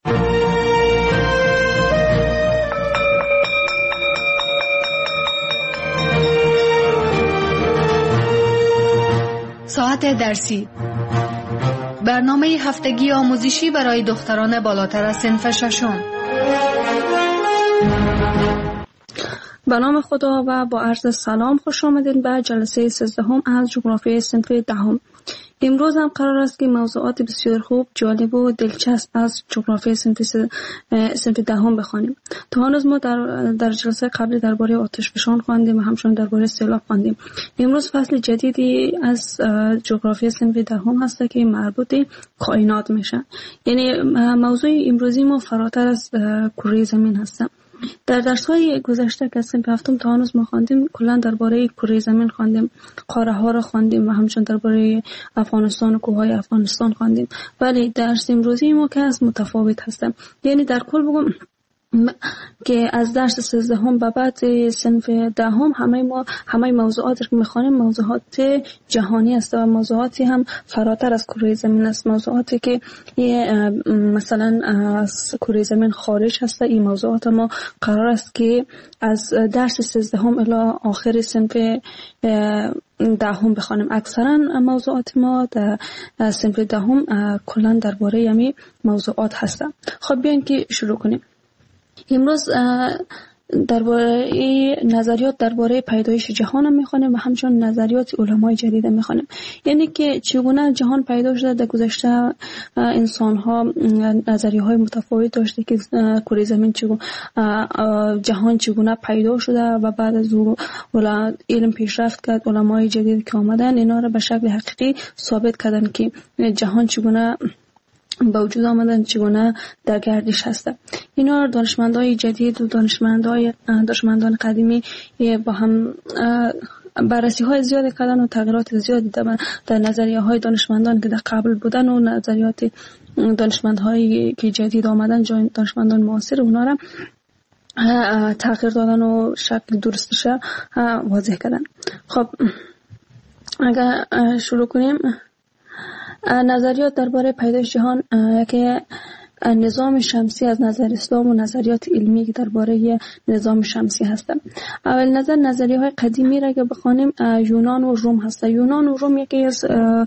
Speaker 2: ساعت درسی، برنامه هفتگی آموزشی برای دختران بالاتر از صنف ششم.
Speaker 3: به نام خدا و با عرض سلام خوش آمدید به جلسه 13 از جغرافیای صنف 10. امروز هم قرار است که موضوعات بسیار خوب، جالب و دلچسب از جغرافیای صنف 10 بخوانیم. تا هنوز ما در جلسه قبلی درباره آتشفشان خواندیم و همچنین درباره سیلاب خواندیم. امروز فصل جدیدی از جغرافیای صنف 10 هست که مربوط کائنات میشه. یعنی موضوع امروزی ما فراتر از کره زمین هست. در درس‌های گذشته که از صنف 7 تا هنوز ما خواندیم کلا درباره کره زمین خواندیم، قاره ها را خواندیم و همچنین درباره افغانستان و کوههای افغانستان خواندیم. ولی درس امروزی ما که از متفاوت هست. یعنی در کل بگم که از درس 13 به بعد صنف 10 همه موضوعاتی که می‌خوانیم موضوعات جهانی است و موضوعاتی هم فراتر از کره زمین است. موضوعاتی که مثلا از کره زمین خارج هست. این موضوعات ما قرار است که از درس 13 الی آخر صنف 10 بخوانیم. اکثرا موضوعات ما در صنف 10 کلا درباره همین موضوعات هست. خب بیاین که شروع کنیم. امروز درباره نظریات درباره پیدایش جهان هم میخوانیم و همچنین نظریات علمای جدید هم میخوانیم. یعنی که چگونه جهان پیدا شده. در گذشته انسان ها نظریه های متفاوت داشته که کره زمین جهان چگونه پیدا شده و بعد از او علم پیشرفت کرد. علمای جدید که آمدن اینا را به شکل حقیقی ثابت کردن که جهان چگونه با وجود آمدن، چگونه در گردش هسته. اینا دانشمندای جدید و دانشمندان قدیمی با هم بررسی های زیادی کردن و تغییرات زیادی در نظریه های دانشمندان که در قبل بودن و نظریات دانشمندهایی که جدید آمدن، دانشمندان معاصر، اونا را تغییر دادن و شکل درستش واضح کردن. خب اگر شروع کنیم،
Speaker 4: نظریات درباره پیدایش جهان که نظام شمسی از نظر اسلام و نظریات علمی که درباره نظام شمسی هستند. اول نظر نظریه های قدیمی را که بخوانیم یونان و روم هست. یونان و روم یکی از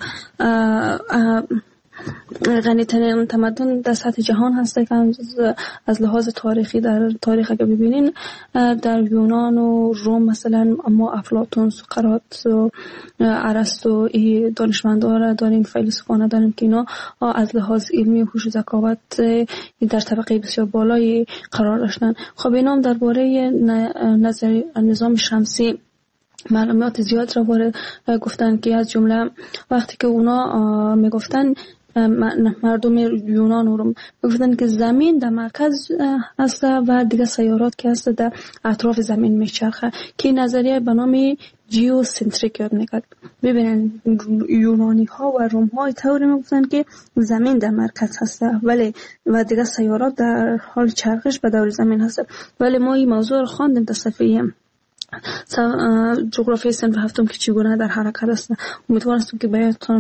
Speaker 4: غنی‌ترین تمدن در سطح جهان هست که از لحاظ تاریخی در تاریخ که ببینین در یونان و روم مثلا ما افلاطون، سقراط و ارسطو دانشمندان را داریم، فیلسوفان داریم که اینا از لحاظ علمی و هوش و ذکاوت در طبقه بسیار بالایی قرار داشتن. خب اینا هم درباره نظام شمسی معلومات زیاد را گفتن که از جمله وقتی که اونا میگفتن مردم یونان و روم میگفتن که زمین در مرکز است و دیگه سیارات که هست در اطراف زمین میچرخه که نظریه به نام جیوسنتریک یاد میکرد. ببینن یونانی ها و روم ها طوری میگفتن که زمین در مرکز هست ولی و دیگه سیارات در حال چرخش به دور زمین هست. ولی ما این موضوع رو خواندیم در صفحه جغرافی صنف هفتم که چگونه در حرکت است. امیدوار هستم که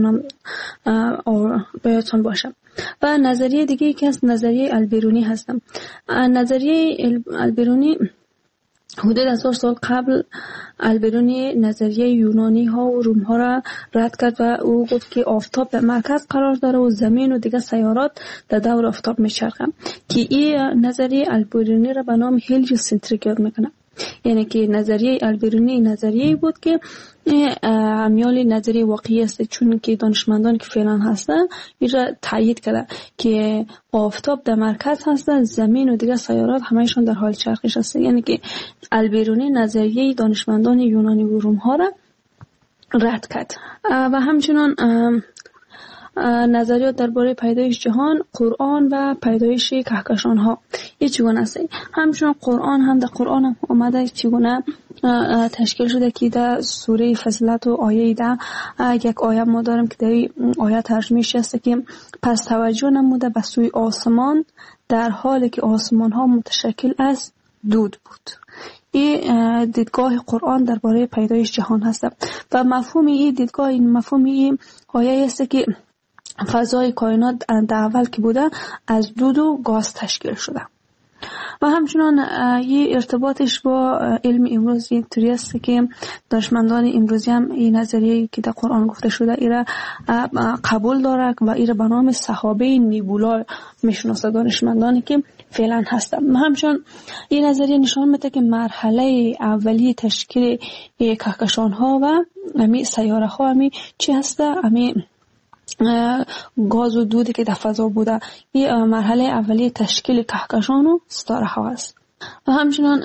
Speaker 4: برایتان باشه. و نظریه دیگه که هست نظریه البرونی هستم. نظریه البرونی حدود 1000 سال قبل البرونی نظریه یونانی ها و روم ها را رد کرد و او گفت که آفتاب در مرکز قرار داره و زمین و دیگه سیارات در دور آفتاب میچرخن که این نظریه البرونی را به نام هلیوسنتریک یاد میکنه. یعنی که نظریه البرونی نظریه بود که امیال نظریه واقعی است، چون که دانشمندان که فعلا هستن این را تایید کرده که آفتاب در مرکز هست، زمین و دیگر سیارات همهشون در حال چرخش هست. یعنی که البرونی نظریه دانشمندان یونانی و روم ها را رد کرد. و همچنان نظریات درباره پیدایش جهان، قرآن و پیدایش کهکشان ها این چگونه است. همچنان قرآن هم در قرآن هم آمده چگونه تشکیل شده که در سوره فضلت و آیه ده یک آیه ما داریم که در آیه ترجمه‌اش است که پس توجه نموده به سوی آسمان در حالی که آسمان ها متشکل از دود بود. این دیدگاه قرآن درباره پیدایش جهان هست و مفهوم این دیدگاه مفهوم این آیه است که فضای کائنات در اول که بوده از دود و گاز تشکیل شده. و همچنان یه ارتباطش با علم امروز اینطوری است که دانشمندان امروزی هم این نظریه که در قرآن گفته شده ایره قبول داره و ایره به نام صحابه نیبولا میشناسه دانشمندانی که فعلا هستن. همچنان این نظریه نشان میده که مرحله اولیه تشکیل کهکشان ها و امی سیاره ها امی چی هسته؟ امی گاز و دودی که در فضا بوده. این مرحله اولیه تشکیل کهکشان و ستاره ها است. و همچنان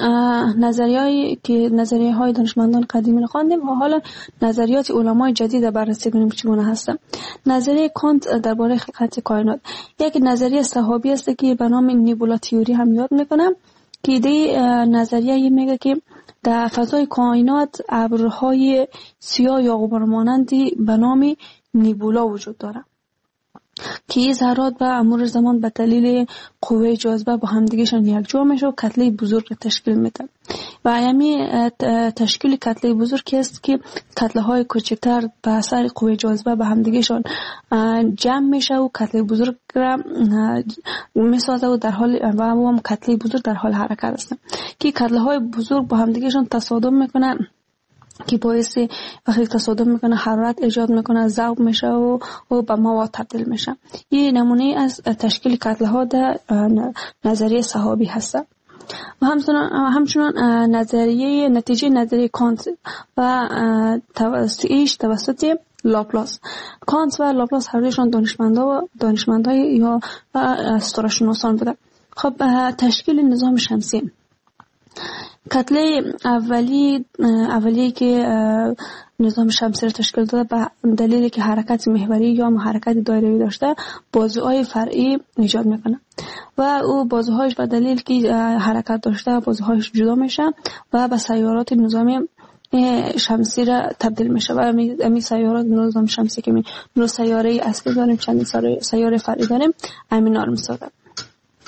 Speaker 4: نظریه های دانشمندان قدیمی خواندیم و حالا نظریات علمای جدید بررسی کنیم چگونه هستن. نظریه کانت درباره خلقت کائنات یک نظریه صحابی است که به نام نیبولا تئوری هم یاد میکنم که ایده نظریه میگه که در فضای کائنات ابرهای سیاه یا غبار مانندی به نام نیبولا وجود داره که این ذرات به مرور زمان به دلیل قوه جاذبه با همدیگهشان یکجا میشه و کتله بزرگ تشکیل میده. و همین تشکیل کتله بزرگ است که کتله های کوچکتر به اثر قوه جاذبه به همدیگهشان جمع میشه و کتله بزرگ را میسازه و در حال و هم کتله بزرگ در حال حرکت است که کتله های بزرگ با همدیگهشان تصادم میکنه که باعث وقتی تصادم میکنه حرارت ایجاد میکنه، ذوب میشه و به مواد تبدیل میشه. این نمونه از تشکیل کتله ها در نظریه صحابی هست. و همچنان نتیجه نظریه کانت و توسط لاپلاس. کانت و لاپلاس هر دوشان دانشمندای یا ستاره‌شناسان بودند. خب تشکیل نظام شمسی کتله اولیه که نظام شمسی را تشکیل داده به دلیلی که حرکت محوری یا حرکت دایروی داشته بازوهای فرعی ایجاد میکنه و او بازوهایش به دلیل که حرکت داشته بازوهایش جدا میشه و به سیارات نظام شمسی را تبدیل میشه و امی سیارات نظام شمسی که نور سیاره اصلی داریم، چند سیاره فرعی داریم، امی نار میسازه.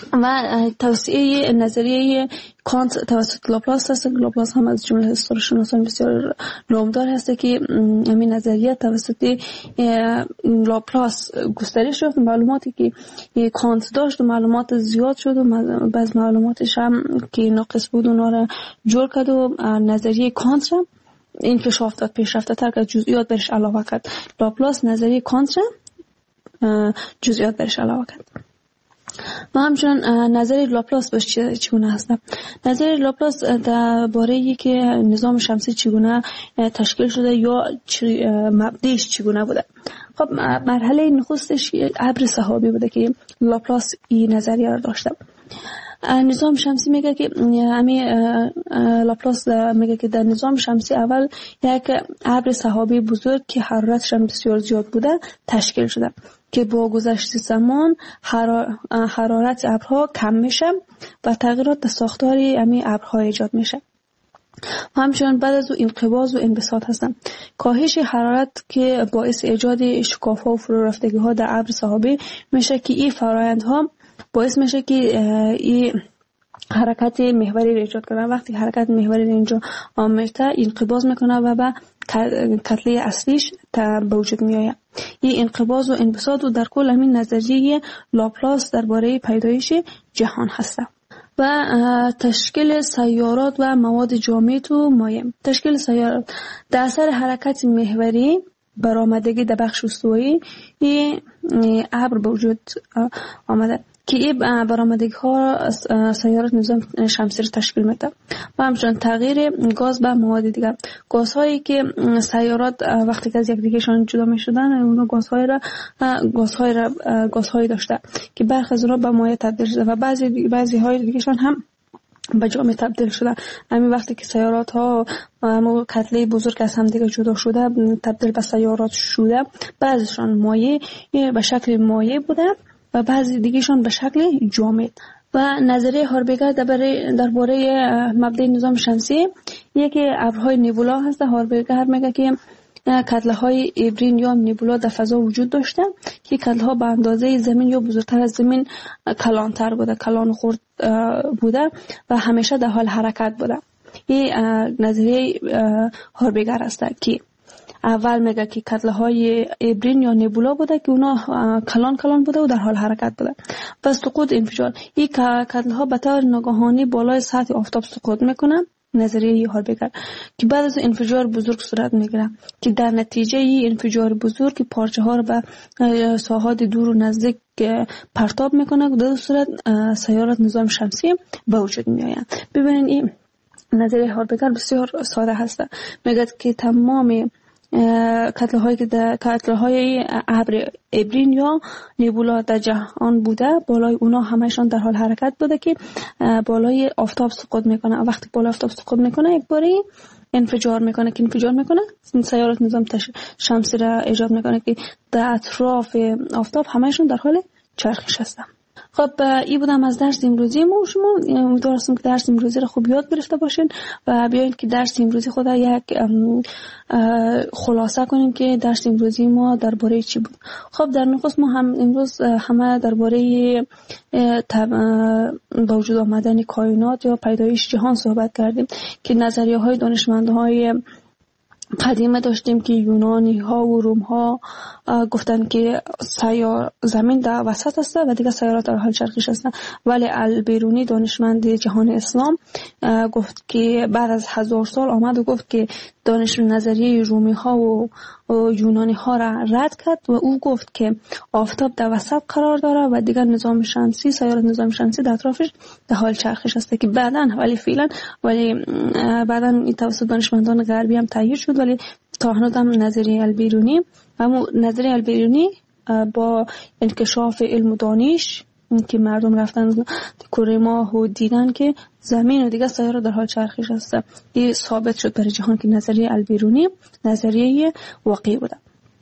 Speaker 4: و توسعه نظریه کانت توسط لاپلاس هست. لاپلاس هم از جمله هستورشناسان بسیار نامدار هست که همین نظریه توسط لاپلاس گسترش یافت. معلوماتی که کانت داشت و معلومات زیاد شد و بعض معلوماتش هم که ناقص بود اونا را جور کرد و نظریه کانت را انکشاف داد، پیشرفته تر کرد، جزئیات برش علاوه کرد. لاپلاس نظریه کانت را جزئیات برش علاوه کرد. و همچنان نظریه لاپلاس باش چگونه هست؟ نظریه لاپلاس درباره ای که نظام شمسی چگونه تشکیل شده یا مبدأش چگونه بوده. خب مرحله نخستش ابر سحابی بوده که لاپلاس این نظریه را داشته. نظام شمسی میگه که لاپلاس میگه که در نظام شمسی اول یک ابر سحابی بزرگ که حرارتش هم بسیار زیاد بوده تشکیل شده که با گذشت زمان حرارت ابرها کم میشه و تغییرات در ساختار همین ابرها ایجاد میشه. همچنین بعد از انقباض و انبساط هستن. کاهش حرارت که باعث ایجاد شکاف‌ها و فرو رفتگی‌ها در ابر سحابی میشه که این فرآیندها باعث میشه که این حرکت محوری رو ایجاد کنه. وقتی حرکت محوری رو اینجا آمده انقباض میکنه و به کتله اصلیش به وجود میآید. این انقباض و انبساط و در کل همین نظریه لاپلاس درباره پیدایش جهان هست. و تشکیل سیارات و مواد جامد و مایم. تشکیل سیارات در اثر حرکت محوری برآمدگی در بخش استوایی این ابر به وجود آمده که این برآمدگی ها سیارات نظام شمسی را تشکیل میده. و همچنین تغییر گاز به مواد دیگر. گازهایی که سیارات وقتی که از یکدیگرشان جدا میشدن اون گازهایی داشته که برخی از اونها به مایع تبدیل شده و بعضی های دیگرشان هم به جامد تبدیل شده. همین وقتی که سیارات ها کتله بزرگ از هم دیگه جدا شده تبدیل به سیارات شده، بعضیشان مایع به شکل مایع بوده و بعضی دیگهشان به شکل جامد. و نظریه هاربیگر درباره مبدأ نظام شمسی یکی ابرهای نیبولا هست. هاربیگر میگه که کتله های ابرین یا نیبولا در فضا وجود داشته که کتله ها به اندازه زمین یا بزرگتر از زمین کلانتر بوده، کلان خورد بوده و همیشه در حال حرکت بوده. این نظریه هاربیگر هست که اول میگه که کتله های ابرین یا نیبولا بوده که اونا کلان بوده و در حال حرکت بوده. و سقوط انفجار، این کتله ها به طور ناگهانی بالای سطح آفتاب سقوط میکنه. نظریه هاربیگر که بعد از انفجار بزرگ صورت میگیره که در نتیجه این انفجار بزرگ پارچه ها رو به ساحات دور و نزدیک پرتاب میکنه و در صورت سیارات نظام شمسی به وجود میآیند. ببینید این نظریه هاربیگر بسیار ساده هست. میگه که تمام کتله های ابر ابرین یا نیبولا در جهان بوده، بالای اونا همشان در حال حرکت بوده که بالای آفتاب سقوط میکنه. وقتی بالای آفتاب سقوط میکنه یک باری انفجار میکنه که انفجار میکنه سیارات نظام شمسی را ایجاد میکنه که در اطراف آفتاب همشان در حال چرخش هستن. خب این بودم از درس امروزی ما. شما امیدوارم که درس امروزی رو خوب یاد گرفته باشین و بیاین که درس امروزی خود یک خلاصه کنیم که درس امروزی ما درباره چی بود. خب در نخست ما هم امروز همه درباره به وجود آمدن کائنات یا پیدایش جهان صحبت کردیم که نظریه های دانشمندهای قدیمه داشتیم که یونانی ها و روم ها گفتن که زمین در وسط است و دیگه سیارات در حال چرخش هستند، ولی البیرونی دانشمند جهان اسلام گفت که بعد از 1000 سال آمد و گفت که نظریه رومی ها و یونانی ها را رد کرد و او گفت که آفتاب در وسط قرار داره و دیگر نظام شمسی سیارات نظام شمسی در اطرافش در حال چرخش است که بعداً این توسط دانشمندان غربی هم تایید شد، ولی تا هنوز هم نظریه البیرونی با انکشاف علم و دانش که مردم رفتن کره ماه و دیدن که زمین و دیگه سیاره در حال چرخش است، این ثابت شد برای جهان که نظریه البیرونی نظریه واقعی بوده.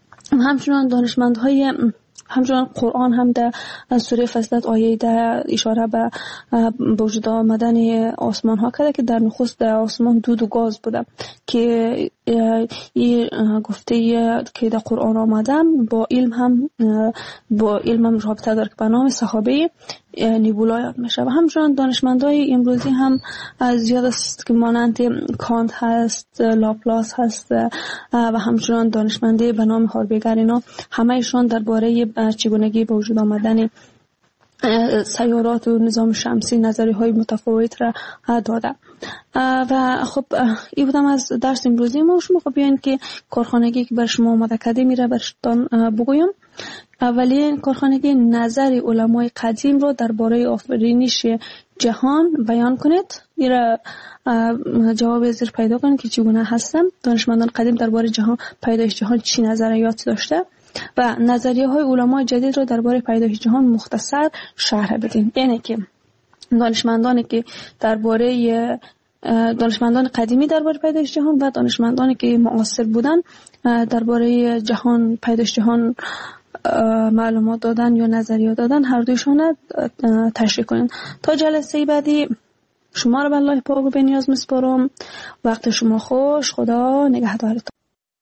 Speaker 4: همچنان قرآن هم در سوره فصلت آیه در اشاره به وجود آمدن آسمان ها کرده که در نخست در آسمان دود و گاز بوده که این گفته که در قرآن آمدم با علم هم رابطه داره که به نام صحابه نیبولا یاد میشه. و همچنان دانشمندای امروزی هم زیاد است که مانند کانت هست، لاپلاس هست و همچنان دانشمنده به نام هاربیگر، اینا همه ایشان درباره چگونگی به وجود آمدن سیارات و نظام شمسی نظریه های متفاوت را داده. و خب این بودم از درس امروزی ما. شما خب بیاین که کارخانگی که بر شما آماده کرده میره برشتان بگویم. اولین کارخانگی نظر علمای قدیم رو درباره آفرینش جهان بیان کنید. این را جواب زیر پیدا کنید که چگونه هستن دانشمندان قدیم درباره جهان، پیدایش جهان چی نظریات داشته و نظریه های علمای جدید رو درباره پیدایش جهان مختصر شرح بدین. یعنی که دانشمندانی که درباره دانشمندان قدیمی درباره پیدایش جهان و دانشمندانی که معاصر بودن درباره جهان، پیدایش جهان معلومات دادن یا نظریات دادن، هر دویشون تشریح کنین. تا جلسه بعدی شما رو به الله پاک و بی‌نیاز میسپارم. وقت شما خوش. خدا نگهدارتون.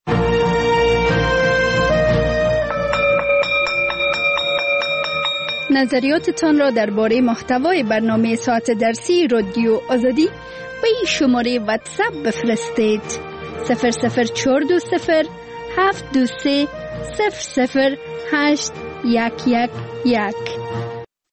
Speaker 5: نظریاتتان را درباره محتوای برنامه ساعت درسی رادیو آزادی به این شماره واتساپ بفرستید: 00420 723 008 111.